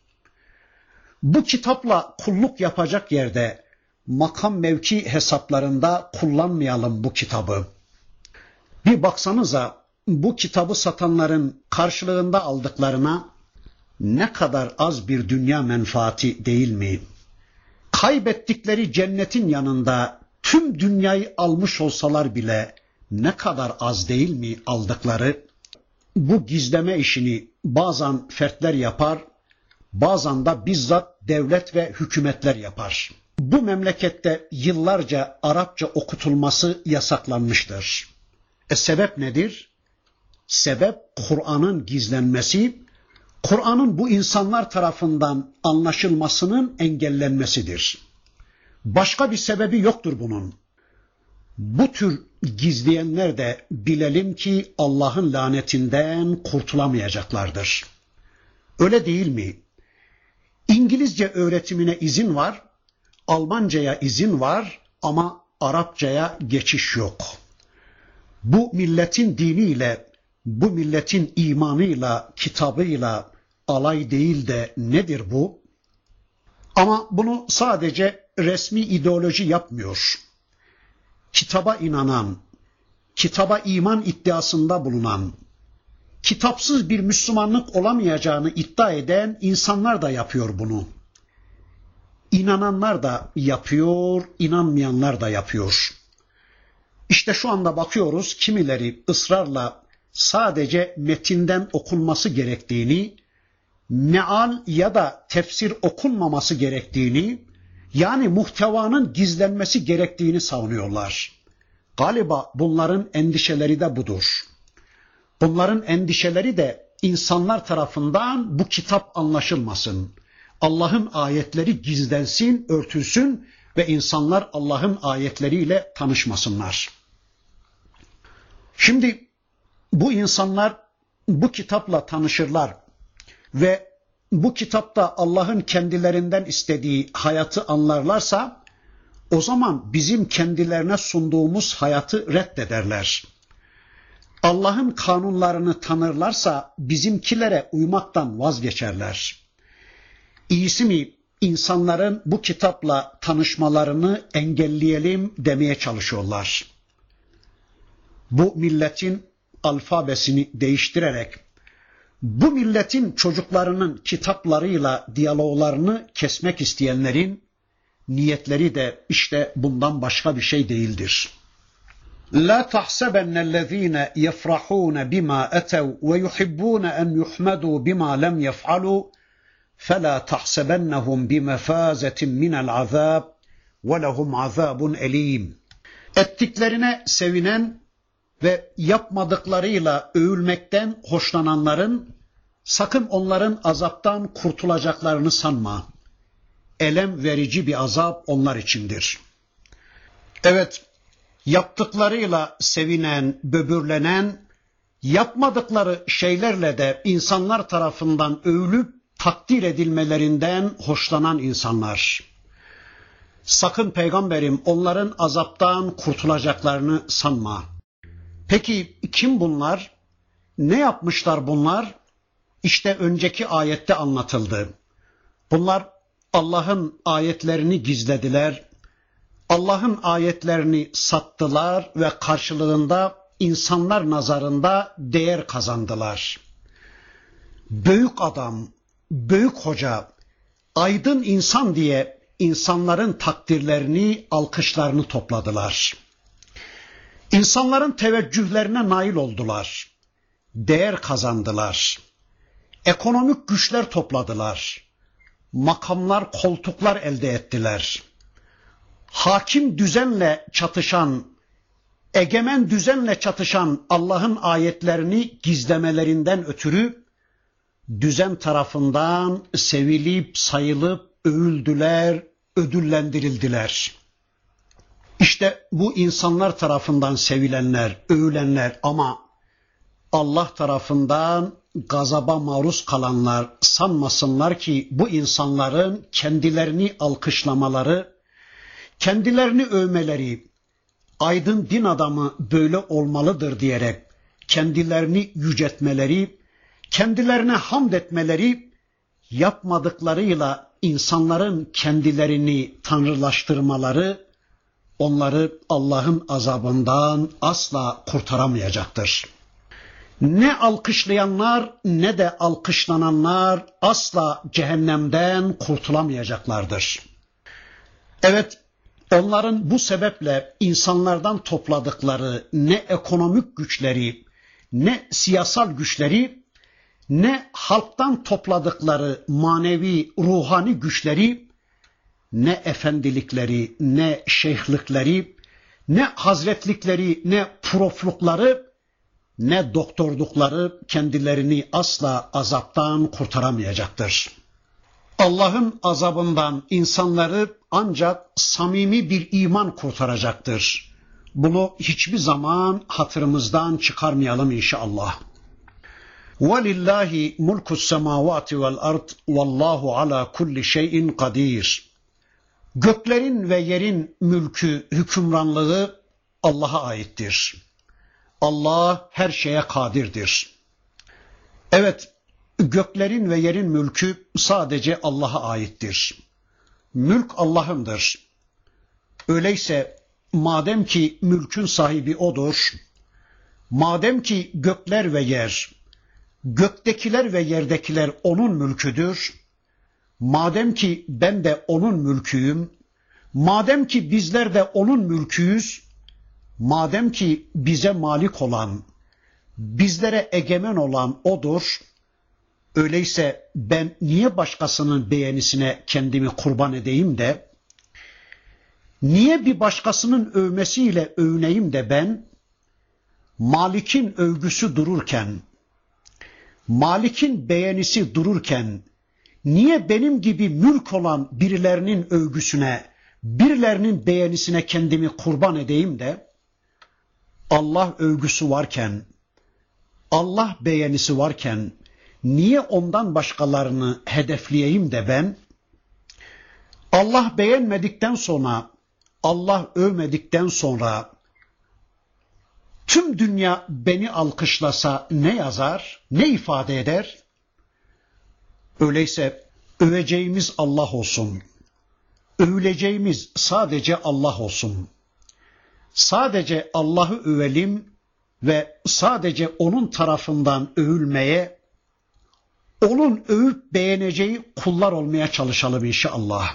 Bu kitapla kulluk yapacak yerde makam mevki hesaplarında kullanmayalım bu kitabı. Bir baksanıza bu kitabı satanların karşılığında aldıklarına ne kadar az bir dünya menfaati değil mi? Kaybettikleri cennetin yanında tüm dünyayı almış olsalar bile ne kadar az değil mi aldıkları? Bu gizleme işini bazen fertler yapar, bazen de bizzat devlet ve hükümetler yapar. Bu memlekette yıllarca Arapça okutulması yasaklanmıştır. Sebep nedir? Sebep Kur'an'ın gizlenmesi, Kur'an'ın bu insanlar tarafından anlaşılmasının engellenmesidir. Başka bir sebebi yoktur bunun. Bu tür gizleyenler de bilelim ki Allah'ın lanetinden kurtulamayacaklardır. Öyle değil mi? İngilizce öğretimine izin var, Almancaya izin var ama Arapçaya geçiş yok. Bu milletin diniyle, bu milletin imanıyla, kitabıyla alay değil de nedir bu? Ama bunu sadece resmi ideoloji yapmıyor. Kitaba inanan, kitaba iman iddiasında bulunan, kitapsız bir Müslümanlık olamayacağını iddia eden insanlar da yapıyor bunu. İnananlar da yapıyor, inanmayanlar da yapıyor. İşte şu anda bakıyoruz, kimileri ısrarla sadece metinden okunması gerektiğini, meal ya da tefsir okunmaması gerektiğini, yani muhtevanın gizlenmesi gerektiğini savunuyorlar. Galiba bunların endişeleri de budur. Bunların endişeleri de insanlar tarafından bu kitap anlaşılmasın. Allah'ın ayetleri gizlensin, örtülsün ve insanlar Allah'ın ayetleriyle tanışmasınlar. Şimdi bu insanlar bu kitapla tanışırlar ve bu kitapta Allah'ın kendilerinden istediği hayatı anlarlarsa, o zaman bizim kendilerine sunduğumuz hayatı reddederler. Allah'ın kanunlarını tanırlarsa bizimkilere uymaktan vazgeçerler. İyisi mi insanların bu kitapla tanışmalarını engelleyelim demeye çalışıyorlar. Bu milletin alfabesini değiştirerek, bu milletin çocuklarının kitaplarıyla diyaloglarını kesmek isteyenlerin niyetleri de işte bundan başka bir şey değildir. La tahsabennellezine yefrahun bima etev ve yuhibbun en yuhmadu bima lem yef'alu فَلَا تَحْسَبَنَّهُمْ بِمَفَازَةٍ مِنَ الْعَذَابِ وَلَهُمْ عَذَابٌ اَلِيمٌ. Ettiklerine sevinen ve yapmadıklarıyla övülmekten hoşlananların sakın onların azaptan kurtulacaklarını sanma. Elem verici bir azap onlar içindir. Evet, yaptıklarıyla sevinen, böbürlenen, yapmadıkları şeylerle de insanlar tarafından övülüp takdir edilmelerinden hoşlanan insanlar. Sakın peygamberim onların azaptan kurtulacaklarını sanma. Peki kim bunlar? Ne yapmışlar bunlar? İşte önceki ayette anlatıldı. Bunlar Allah'ın ayetlerini gizlediler. Allah'ın ayetlerini sattılar ve karşılığında insanlar nazarında değer kazandılar. Büyük adam, büyük hoca, aydın insan diye insanların takdirlerini, alkışlarını topladılar. İnsanların teveccühlerine nail oldular. Değer kazandılar. Ekonomik güçler topladılar. Makamlar, koltuklar elde ettiler. Hakim düzenle çatışan, egemen düzenle çatışan Allah'ın ayetlerini gizlemelerinden ötürü düzen tarafından sevilip, sayılıp, övüldüler, ödüllendirildiler. İşte bu insanlar tarafından sevilenler, övülenler ama Allah tarafından gazaba maruz kalanlar sanmasınlar ki bu insanların kendilerini alkışlamaları, kendilerini övmeleri, aydın din adamı böyle olmalıdır diyerek kendilerini yüceltmeleri, kendilerine hamd etmeleri, yapmadıklarıyla insanların kendilerini tanrılaştırmaları, onları Allah'ın azabından asla kurtaramayacaktır. Ne alkışlayanlar ne de alkışlananlar asla cehennemden kurtulamayacaklardır. Evet, onların bu sebeple insanlardan topladıkları ne ekonomik güçleri, ne siyasal güçleri, ne halktan topladıkları manevi, ruhani güçleri, ne efendilikleri, ne şeyhlikleri, ne hazretlikleri, ne proflukları, ne doktorlukları kendilerini asla azaptan kurtaramayacaktır. Allah'ın azabından insanları ancak samimi bir iman kurtaracaktır. Bunu hiçbir zaman hatırımızdan çıkarmayalım inşallah. وَلِلَّهِ مُلْكُ السَّمَاوَاتِ وَالْأَرْضِ وَاللّٰهُ عَلَى كُلِّ شَيْءٍ قَدِيرٌ. Göklerin ve yerin mülkü, hükümranlığı Allah'a aittir. Allah her şeye kadirdir. Evet, göklerin ve yerin mülkü sadece Allah'a aittir. Mülk Allah'ındır. Öyleyse madem ki mülkün sahibi O'dur, madem ki gökler ve yer, göktekiler ve yerdekiler O'nun mülküdür, madem ki ben de O'nun mülküyüm, madem ki bizler de O'nun mülküyüz, madem ki bize malik olan, bizlere egemen olan O'dur, öyleyse ben niye başkasının beğenisine kendimi kurban edeyim de, niye bir başkasının övmesiyle övüneyim de ben, Malik'in övgüsü dururken, Malik'in beğenisi dururken, niye benim gibi mülk olan birilerinin övgüsüne, birilerinin beğenisine kendimi kurban edeyim de, Allah övgüsü varken, Allah beğenisi varken, niye ondan başkalarını hedefleyeyim de ben, Allah beğenmedikten sonra, Allah övmedikten sonra, tüm dünya beni alkışlasa ne yazar, ne ifade eder? Öyleyse öveceğimiz Allah olsun. Övüleceğimiz sadece Allah olsun. Sadece Allah'ı övelim ve sadece O'nun tarafından övülmeye, O'nun övüp beğeneceği kullar olmaya çalışalım inşallah.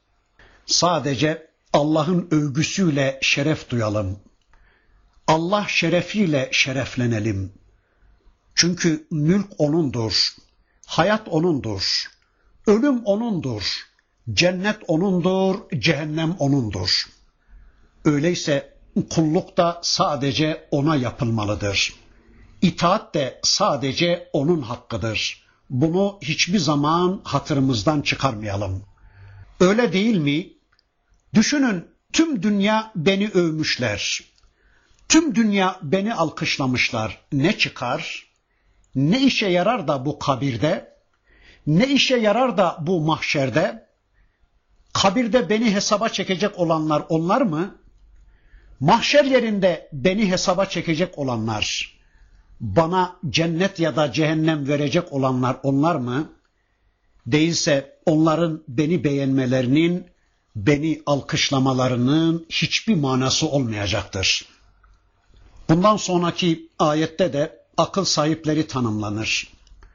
Sadece Allah'ın övgüsüyle şeref duyalım. Allah şerefiyle şereflenelim. Çünkü mülk O'nundur, hayat O'nundur, ölüm O'nundur, cennet O'nundur, cehennem O'nundur. Öyleyse kulluk da sadece O'na yapılmalıdır. İtaat de sadece O'nun hakkıdır. Bunu hiçbir zaman hatırımızdan çıkarmayalım. Öyle değil mi? Düşünün, tüm dünya beni övmüşler. Tüm dünya beni alkışlamışlar. Ne çıkar? Ne işe yarar da bu kabirde? Ne işe yarar da bu mahşerde? Kabirde beni hesaba çekecek olanlar onlar mı? Mahşer yerinde beni hesaba çekecek olanlar, bana cennet ya da cehennem verecek olanlar onlar mı? Değilse onların beni beğenmelerinin, beni alkışlamalarının hiçbir manası olmayacaktır. Bundan sonraki ayette de akıl sahipleri tanımlanır.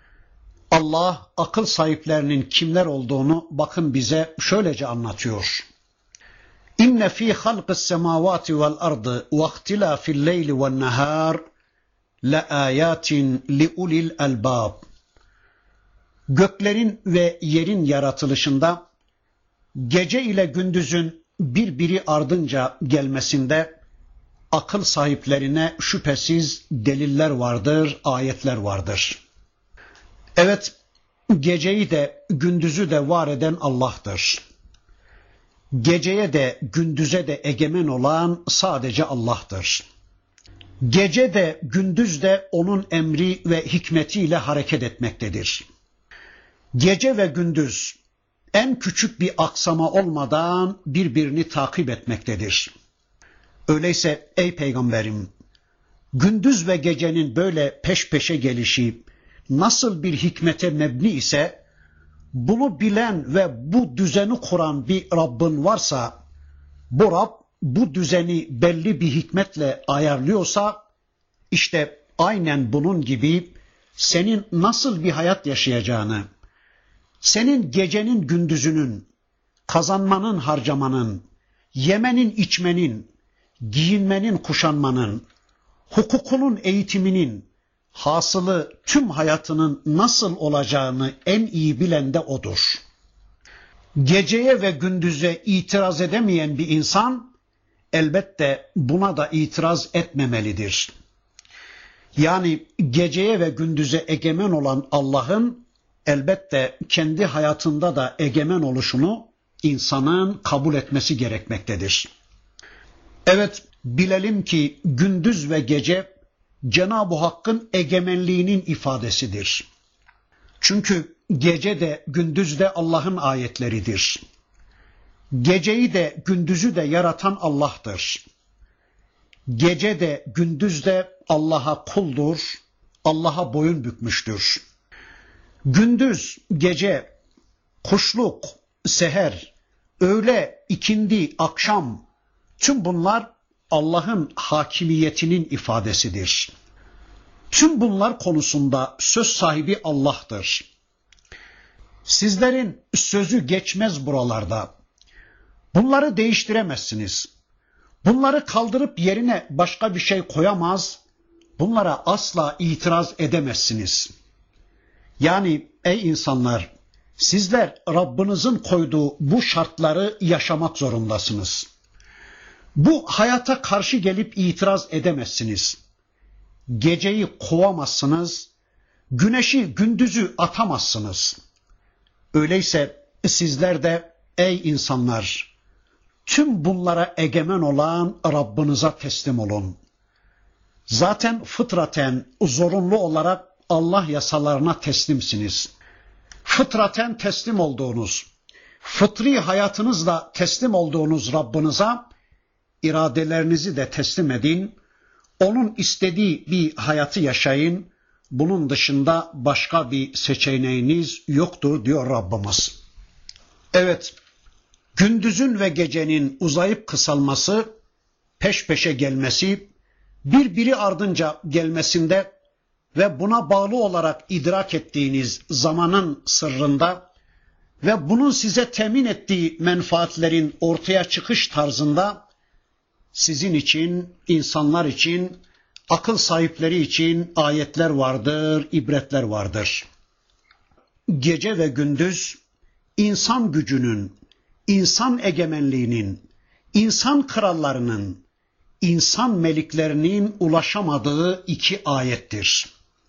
Allah akıl sahiplerinin kimler olduğunu bakın bize şöylece anlatıyor. İnne fî halqis semâvâti vel ardı ve ihtilâfil leyli ven nehâr le âyâtin li ulil albâb. Göklerin ve yerin yaratılışında gece ile gündüzün birbiri ardınca gelmesinde akıl sahiplerine şüphesiz deliller vardır, ayetler vardır. Evet, geceyi de gündüzü de var eden Allah'tır. Geceye de gündüze de egemen olan sadece Allah'tır. Gece de gündüz de O'nun emri ve hikmetiyle hareket etmektedir. Gece ve gündüz en küçük bir aksama olmadan birbirini takip etmektedir. Öyleyse ey peygamberim, gündüz ve gecenin böyle peş peşe gelişi nasıl bir hikmete mebni ise, bunu bilen ve bu düzeni kuran bir Rabbin varsa, bu Rab bu düzeni belli bir hikmetle ayarlıyorsa, işte aynen bunun gibi senin nasıl bir hayat yaşayacağını, senin gecenin gündüzünün, kazanmanın harcamanın, yemenin içmenin, giyinmenin kuşanmanın, hukukunun eğitiminin, hasılı tüm hayatının nasıl olacağını en iyi bilen de O'dur. Geceye ve gündüze itiraz edemeyen bir insan elbette buna da itiraz etmemelidir. Yani geceye ve gündüze egemen olan Allah'ın elbette kendi hayatında da egemen oluşunu insanın kabul etmesi gerekmektedir. Evet, bilelim ki gündüz ve gece Cenab-ı Hakk'ın egemenliğinin ifadesidir. Çünkü gece de gündüz de Allah'ın ayetleridir. Geceyi de gündüzü de yaratan Allah'tır. Gece de gündüz de Allah'a kuldur, Allah'a boyun bükmüştür. Gündüz, gece, kuşluk, seher, öğle, ikindi, akşam, tüm bunlar Allah'ın hakimiyetinin ifadesidir. Tüm bunlar konusunda söz sahibi Allah'tır. Sizlerin sözü geçmez buralarda. Bunları değiştiremezsiniz. Bunları kaldırıp yerine başka bir şey koyamaz, bunlara asla itiraz edemezsiniz. Yani ey insanlar, sizler Rabbinizin koyduğu bu şartları yaşamak zorundasınız. Bu hayata karşı gelip itiraz edemezsiniz. Geceyi kovamazsınız, güneşi gündüzü atamazsınız. Öyleyse sizler de ey insanlar, tüm bunlara egemen olan Rabbinize teslim olun. Zaten fıtraten, zorunlu olarak Allah yasalarına teslimsiniz. Fıtraten teslim olduğunuz, fıtri hayatınızla teslim olduğunuz Rabbinize iradelerinizi de teslim edin. Onun istediği bir hayatı yaşayın. Bunun dışında başka bir seçeneğiniz yoktur diyor Rabbimiz. Evet, gündüzün ve gecenin uzayıp kısalması, peş peşe gelmesi, birbiri ardınca gelmesinde ve buna bağlı olarak idrak ettiğiniz zamanın sırrında ve bunun size temin ettiği menfaatlerin ortaya çıkış tarzında sizin için, insanlar için, akıl sahipleri için ayetler vardır, ibretler vardır. Gece ve gündüz insan gücünün, insan egemenliğinin, insan krallarının, insan meliklerinin ulaşamadığı iki ayettir.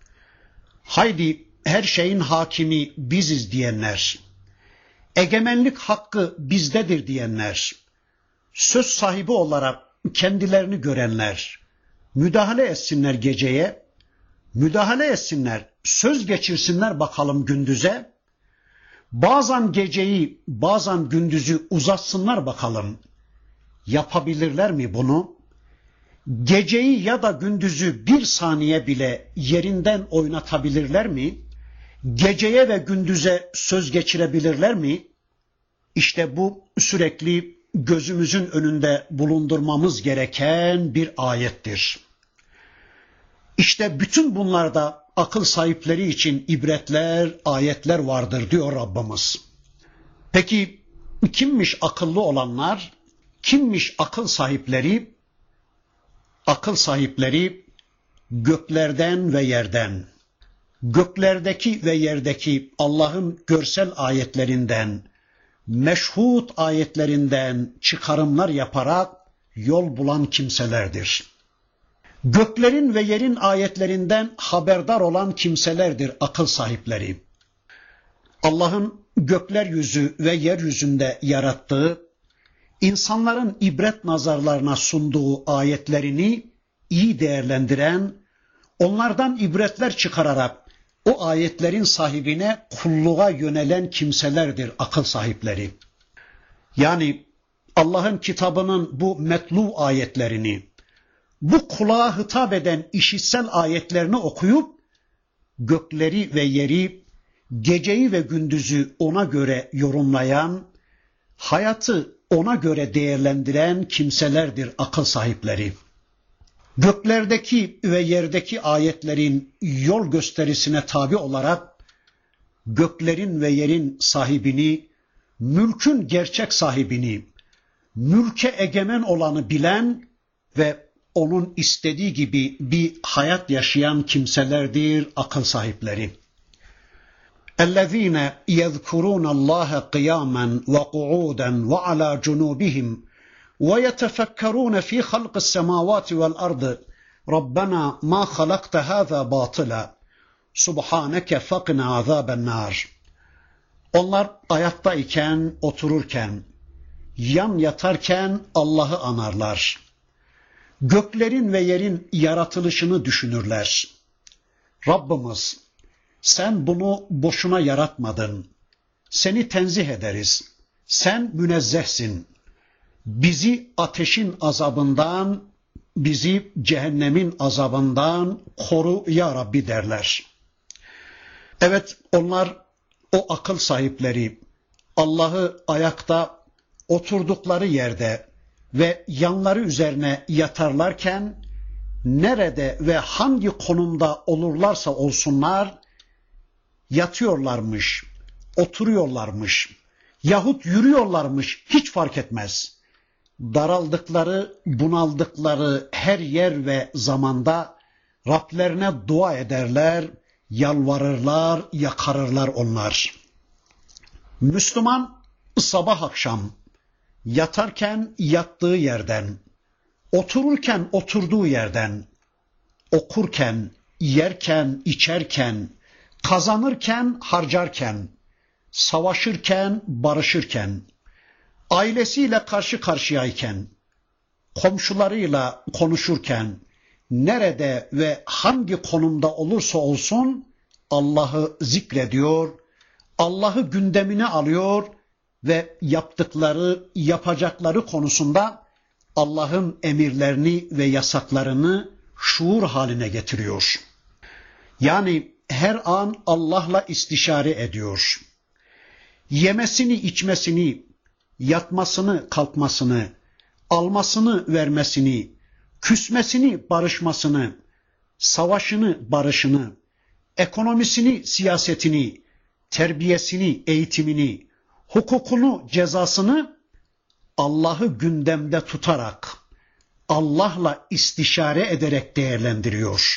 Haydi her şeyin hakimi biziz diyenler, egemenlik hakkı bizdedir diyenler, söz sahibi olarak kendilerini görenler, müdahale etsinler geceye, müdahale etsinler, söz geçirsinler bakalım gündüze, bazen geceyi, bazen gündüzü uzatsınlar bakalım. Yapabilirler mi bunu? Geceyi ya da gündüzü bir saniye bile yerinden oynatabilirler mi? Geceye ve gündüze söz geçirebilirler mi? İşte bu sürekli gözümüzün önünde bulundurmamız gereken bir ayettir. İşte bütün bunlarda akıl sahipleri için ibretler, ayetler vardır diyor Rabbimiz. Peki kimmiş akıllı olanlar? Kimmiş akıl sahipleri? Akıl sahipleri göklerden ve yerden, göklerdeki ve yerdeki Allah'ın görsel ayetlerinden, meşhut ayetlerinden çıkarımlar yaparak yol bulan kimselerdir. Göklerin ve yerin ayetlerinden haberdar olan kimselerdir akıl sahipleri. Allah'ın gökler yüzü ve yeryüzünde yarattığı, insanların ibret nazarlarına sunduğu ayetlerini iyi değerlendiren, onlardan ibretler çıkararak o ayetlerin sahibine kulluğa yönelen kimselerdir akıl sahipleri. Yani Allah'ın kitabının bu metlu ayetlerini, bu kulağa hitap eden işitsel ayetlerini okuyup gökleri ve yeri, geceyi ve gündüzü ona göre yorumlayan, hayatı ona göre değerlendiren kimselerdir akıl sahipleri. Göklerdeki ve yerdeki ayetlerin yol gösterisine tabi olarak göklerin ve yerin sahibini, mülkün gerçek sahibini, mülke egemen olanı bilen ve onun istediği gibi bir hayat yaşayan kimselerdir akıl sahipleri. اَلَّذ۪ينَ يَذْكُرُونَ اللّٰهَ قِيَامًا وَقُعُودًا وَعَلَى جُنُوبِهِمْ وَيَتَفَكَّرُونَ ف۪ي خَلْقِ السَّمَاوَاتِ وَالْأَرْضِ رَبَّنَا مَا خَلَقْتَ هَذَا بَاطِلًا سُبْحَانَكَ فَقِنَا عَذَابَ النَّارِ. Onlar ayaktayken, otururken, yan yatarken Allah'ı anarlar. göklerin ve yerin yaratılışını düşünürler. Rabbimiz, sen bunu boşuna yaratmadın. Seni tenzih ederiz. Sen münezzehsin. Bizi ateşin azabından, bizi cehennemin azabından koru ya Rabbi derler. Evet, onlar o akıl sahipleri Allah'ı ayakta oturdukları yerde ve yanları üzerine yatarlarken nerede ve hangi konumda olurlarsa olsunlar yatıyorlarmış, oturuyorlarmış yahut yürüyorlarmış hiç fark etmez. Daraldıkları, bunaldıkları her yer ve zamanda Rablerine dua ederler, yalvarırlar, yakarırlar onlar. Müslüman sabah akşam yatarken yattığı yerden, otururken oturduğu yerden, okurken, yerken, içerken, kazanırken, harcarken, savaşırken, barışırken, ailesiyle karşı karşıyayken, komşularıyla konuşurken, nerede ve hangi konumda olursa olsun Allah'ı zikrediyor, Allah'ı gündemine alıyor ve yaptıkları, yapacakları konusunda Allah'ın emirlerini ve yasaklarını şuur haline getiriyor. Yani her an Allah'la istişare ediyor. Yemesini, içmesini, yatmasını, kalkmasını, almasını, vermesini, küsmesini, barışmasını, savaşını, barışını, ekonomisini, siyasetini, terbiyesini, eğitimini, hukukunu, cezasını Allah'ı gündemde tutarak, Allah'la istişare ederek değerlendiriyor.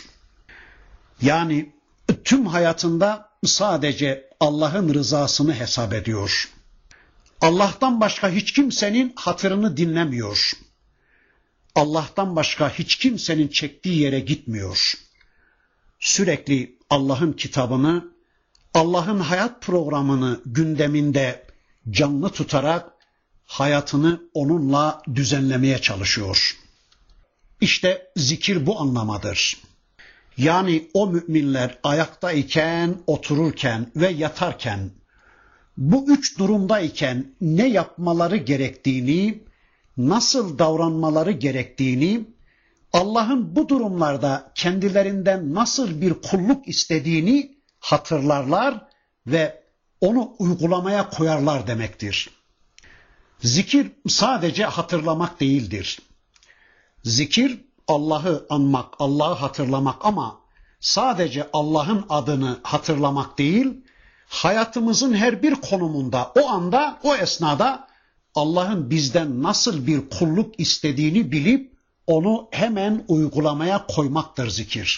Yani tüm hayatında sadece Allah'ın rızasını hesap ediyor. Allah'tan başka hiç kimsenin hatırını dinlemiyor. Allah'tan başka hiç kimsenin çektiği yere gitmiyor. Sürekli Allah'ın kitabını, Allah'ın hayat programını gündeminde canlı tutarak hayatını onunla düzenlemeye çalışıyor. İşte zikir bu anlamadır. Yani o müminler ayaktayken, otururken ve yatarken, bu üç durumdayken ne yapmaları gerektiğini, nasıl davranmaları gerektiğini, Allah'ın bu durumlarda kendilerinden nasıl bir kulluk istediğini hatırlarlar ve onu uygulamaya koyarlar demektir. Zikir sadece hatırlamak değildir. Zikir Allah'ı anmak, Allah'ı hatırlamak ama sadece Allah'ın adını hatırlamak değil, hayatımızın her bir konumunda, o anda, o esnada Allah'ın bizden nasıl bir kulluk istediğini bilip onu hemen uygulamaya koymaktır zikir.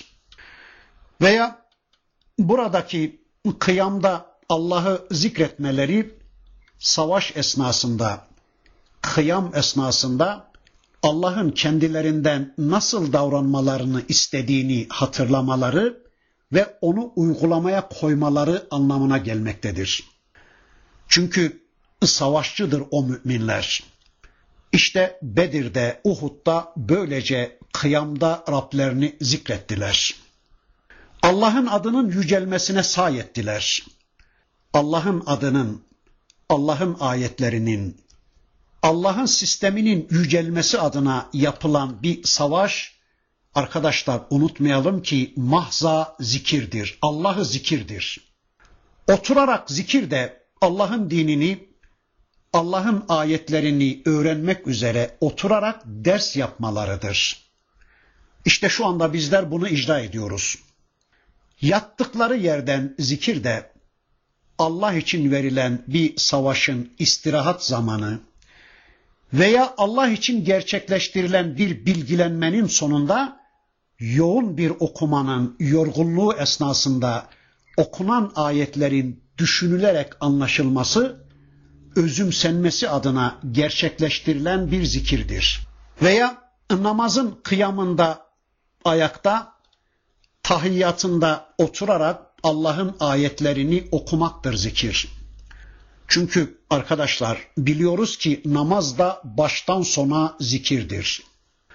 Veya buradaki kıyamda Allah'ı zikretmeleri savaş esnasında, kıyam esnasında Allah'ın kendilerinden nasıl davranmalarını istediğini hatırlamaları ve onu uygulamaya koymaları anlamına gelmektedir. Çünkü savaşçıdır o müminler. İşte Bedir'de, Uhud'da böylece kıyamda Rablerini zikrettiler. Allah'ın adının yücelmesine sahi ettiler. Allah'ın adının, Allah'ın ayetlerinin, Allah'ın sisteminin yücelmesi adına yapılan bir savaş, arkadaşlar unutmayalım ki mahza zikirdir, Allah'ı zikirdir. Oturarak zikir de Allah'ın dinini, Allah'ın ayetlerini öğrenmek üzere oturarak ders yapmalarıdır. İşte şu anda bizler bunu icra ediyoruz. Yattıkları yerden zikir de Allah için verilen bir savaşın istirahat zamanı veya Allah için gerçekleştirilen bir bilgilenmenin sonunda yoğun bir okumanın yorgunluğu esnasında okunan ayetlerin düşünülerek anlaşılması, özümsenmesi adına gerçekleştirilen bir zikirdir. Veya namazın kıyamında, ayakta, tahiyyatında oturarak Allah'ın ayetlerini okumaktır zikir. Çünkü arkadaşlar biliyoruz ki namaz da baştan sona zikirdir.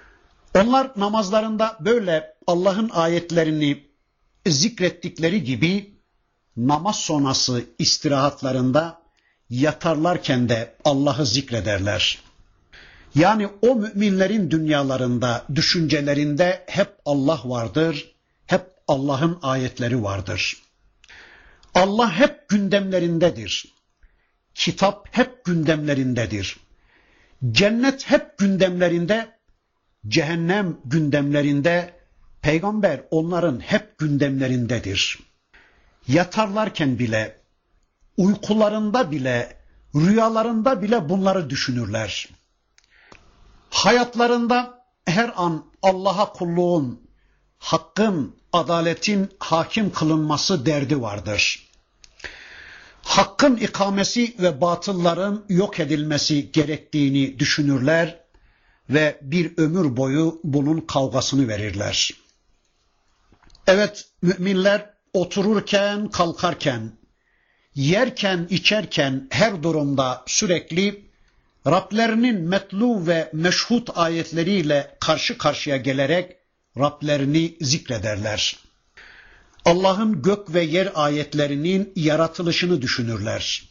Onlar namazlarında böyle Allah'ın ayetlerini zikrettikleri gibi namaz sonrası istirahatlarında yatarlarken de Allah'ı zikrederler. Yani o müminlerin dünyalarında, düşüncelerinde hep Allah vardır, hep Allah'ın ayetleri vardır. Allah hep gündemlerindedir. Kitap hep gündemlerindedir. Cennet hep gündemlerinde, cehennem gündemlerinde, peygamber onların hep gündemlerindedir. Yatarlarken bile, uykularında bile, rüyalarında bile bunları düşünürler. Hayatlarında her an Allah'a kulluğun, hakkın, adaletin hakim kılınması derdi vardır. Hakkın ikamesi ve batılların yok edilmesi gerektiğini düşünürler ve bir ömür boyu bunun kavgasını verirler. Evet, müminler otururken, kalkarken, yerken, içerken her durumda sürekli Rablerinin metlu ve meşhut ayetleriyle karşı karşıya gelerek Rablerini zikrederler. Allah'ın gök ve yer ayetlerinin yaratılışını düşünürler.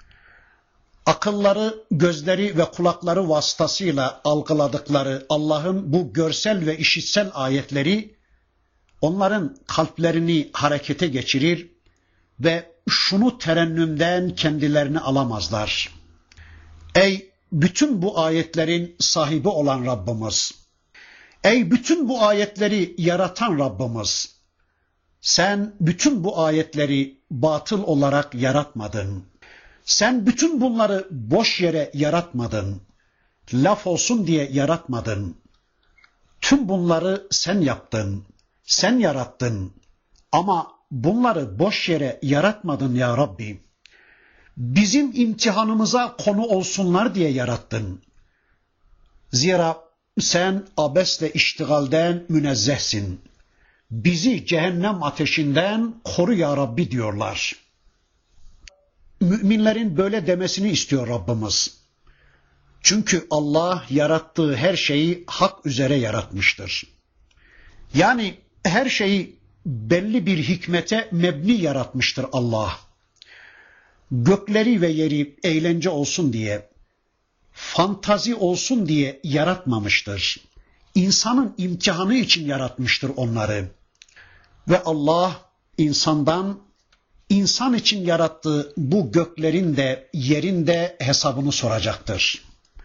Akılları, gözleri ve kulakları vasıtasıyla algıladıkları Allah'ın bu görsel ve işitsel ayetleri onların kalplerini harekete geçirir ve şunu terennümden kendilerini alamazlar. Ey bütün bu ayetlerin sahibi olan Rabbimiz! Ey bütün bu ayetleri yaratan Rabbimiz! Sen bütün bu ayetleri batıl olarak yaratmadın. Sen bütün bunları boş yere yaratmadın. Laf olsun diye yaratmadın. Tüm bunları sen yaptın. Sen yarattın. Ama bunları boş yere yaratmadın ya Rabbi. Bizim imtihanımıza konu olsunlar diye yarattın. Zira sen abesle iştigalden münezzehsin. Bizi cehennem ateşinden koru ya Rabbi diyorlar. Müminlerin böyle demesini istiyor Rabbimiz. Çünkü Allah yarattığı her şeyi hak üzere yaratmıştır. Yani her şeyi belli bir hikmete mebni yaratmıştır Allah. Gökleri ve yeri eğlence olsun diye, fantazi olsun diye yaratmamıştır. İnsanın imtihanı için yaratmıştır onları. Ve Allah insandan, insan için yarattığı bu göklerin de yerin de hesabını soracaktır.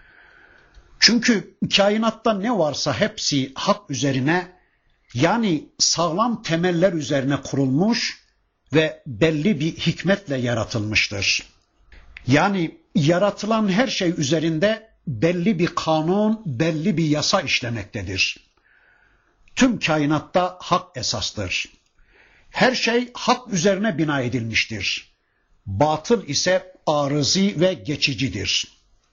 Çünkü kainatta ne varsa hepsi hak üzerine, yani sağlam temeller üzerine kurulmuş ve belli bir hikmetle yaratılmıştır. Yani yaratılan her şey üzerinde belli bir kanun, belli bir yasa işlemektedir. Tüm kainatta hak esastır. Her şey hak üzerine bina edilmiştir. Batıl ise arızi ve geçicidir.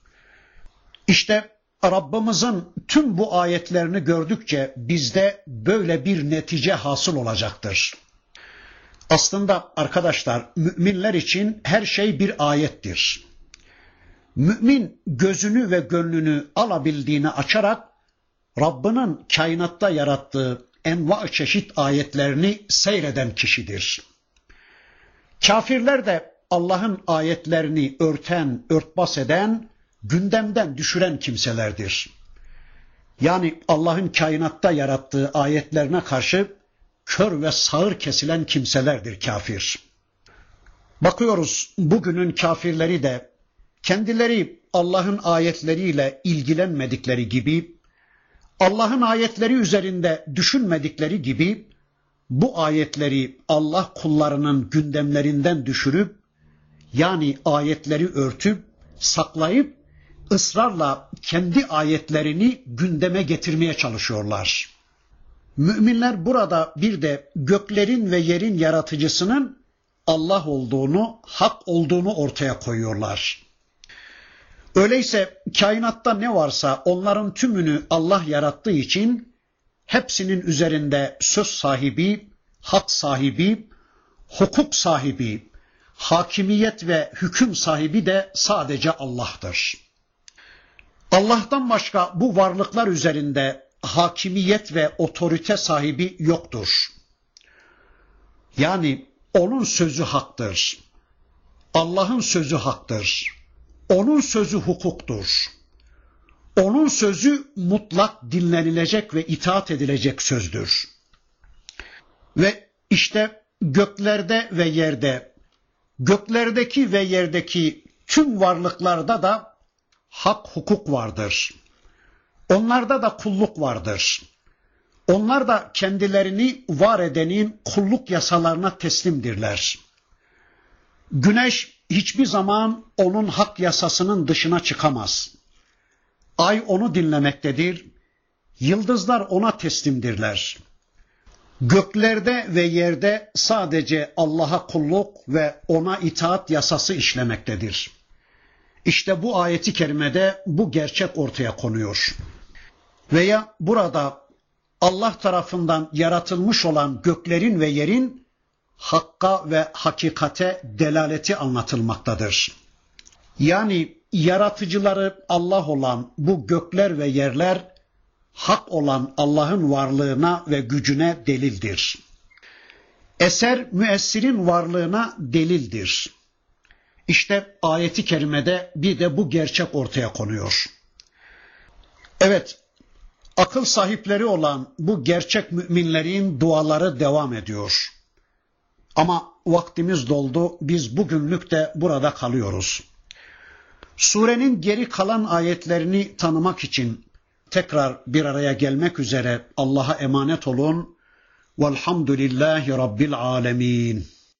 İşte Rabbimizin tüm bu ayetlerini gördükçe bizde böyle bir netice hasıl olacaktır. Aslında arkadaşlar müminler için her şey bir ayettir. Mümin gözünü ve gönlünü alabildiğini açarak Rabbinin kainatta yarattığı enva çeşit ayetlerini seyreden kişidir. Kafirler de Allah'ın ayetlerini örten, örtbas eden, gündemden düşüren kimselerdir. Yani Allah'ın kainatta yarattığı ayetlerine karşı kör ve sağır kesilen kimselerdir kafir. Bakıyoruz bugünün kafirleri de kendileri Allah'ın ayetleriyle ilgilenmedikleri gibi, Allah'ın ayetleri üzerinde düşünmedikleri gibi bu ayetleri Allah kullarının gündemlerinden düşürüp, yani ayetleri örtüp, saklayıp, ısrarla kendi ayetlerini gündeme getirmeye çalışıyorlar. Müminler burada bir de göklerin ve yerin yaratıcısının Allah olduğunu, hak olduğunu ortaya koyuyorlar. Öyleyse kainatta ne varsa onların tümünü Allah yarattığı için hepsinin üzerinde söz sahibi, hak sahibi, hukuk sahibi, hakimiyet ve hüküm sahibi de sadece Allah'tır. Allah'tan başka bu varlıklar üzerinde hakimiyet ve otorite sahibi yoktur. Yani onun sözü haktır. Allah'ın sözü haktır. Onun sözü hukuktur. Onun sözü mutlak dinlenilecek ve itaat edilecek sözdür. Ve işte göklerde ve yerde, göklerdeki ve yerdeki tüm varlıklarda da hak hukuk vardır. Onlarda da kulluk vardır. Onlar da kendilerini var edenin kulluk yasalarına teslimdirler. Güneş hiçbir zaman onun hak yasasının dışına çıkamaz. Ay onu dinlemektedir. Yıldızlar ona teslimdirler. Göklerde ve yerde sadece Allah'a kulluk ve ona itaat yasası işlemektedir. İşte bu ayeti kerimede bu gerçek ortaya konuyor. Veya burada Allah tarafından yaratılmış olan göklerin ve yerin hakka ve hakikate delaleti anlatılmaktadır. Yani yaratıcıları Allah olan bu gökler ve yerler hak olan Allah'ın varlığına ve gücüne delildir. Eser müessirin varlığına delildir. İşte ayeti kerimede bir de bu gerçek ortaya konuyor. Evet, akıl sahipleri olan bu gerçek müminlerin duaları devam ediyor. Ama vaktimiz doldu, biz bugünlük de burada kalıyoruz. Surenin geri kalan ayetlerini tanımak için tekrar bir araya gelmek üzere Allah'a emanet olun. Velhamdülillahi Rabbil alemin.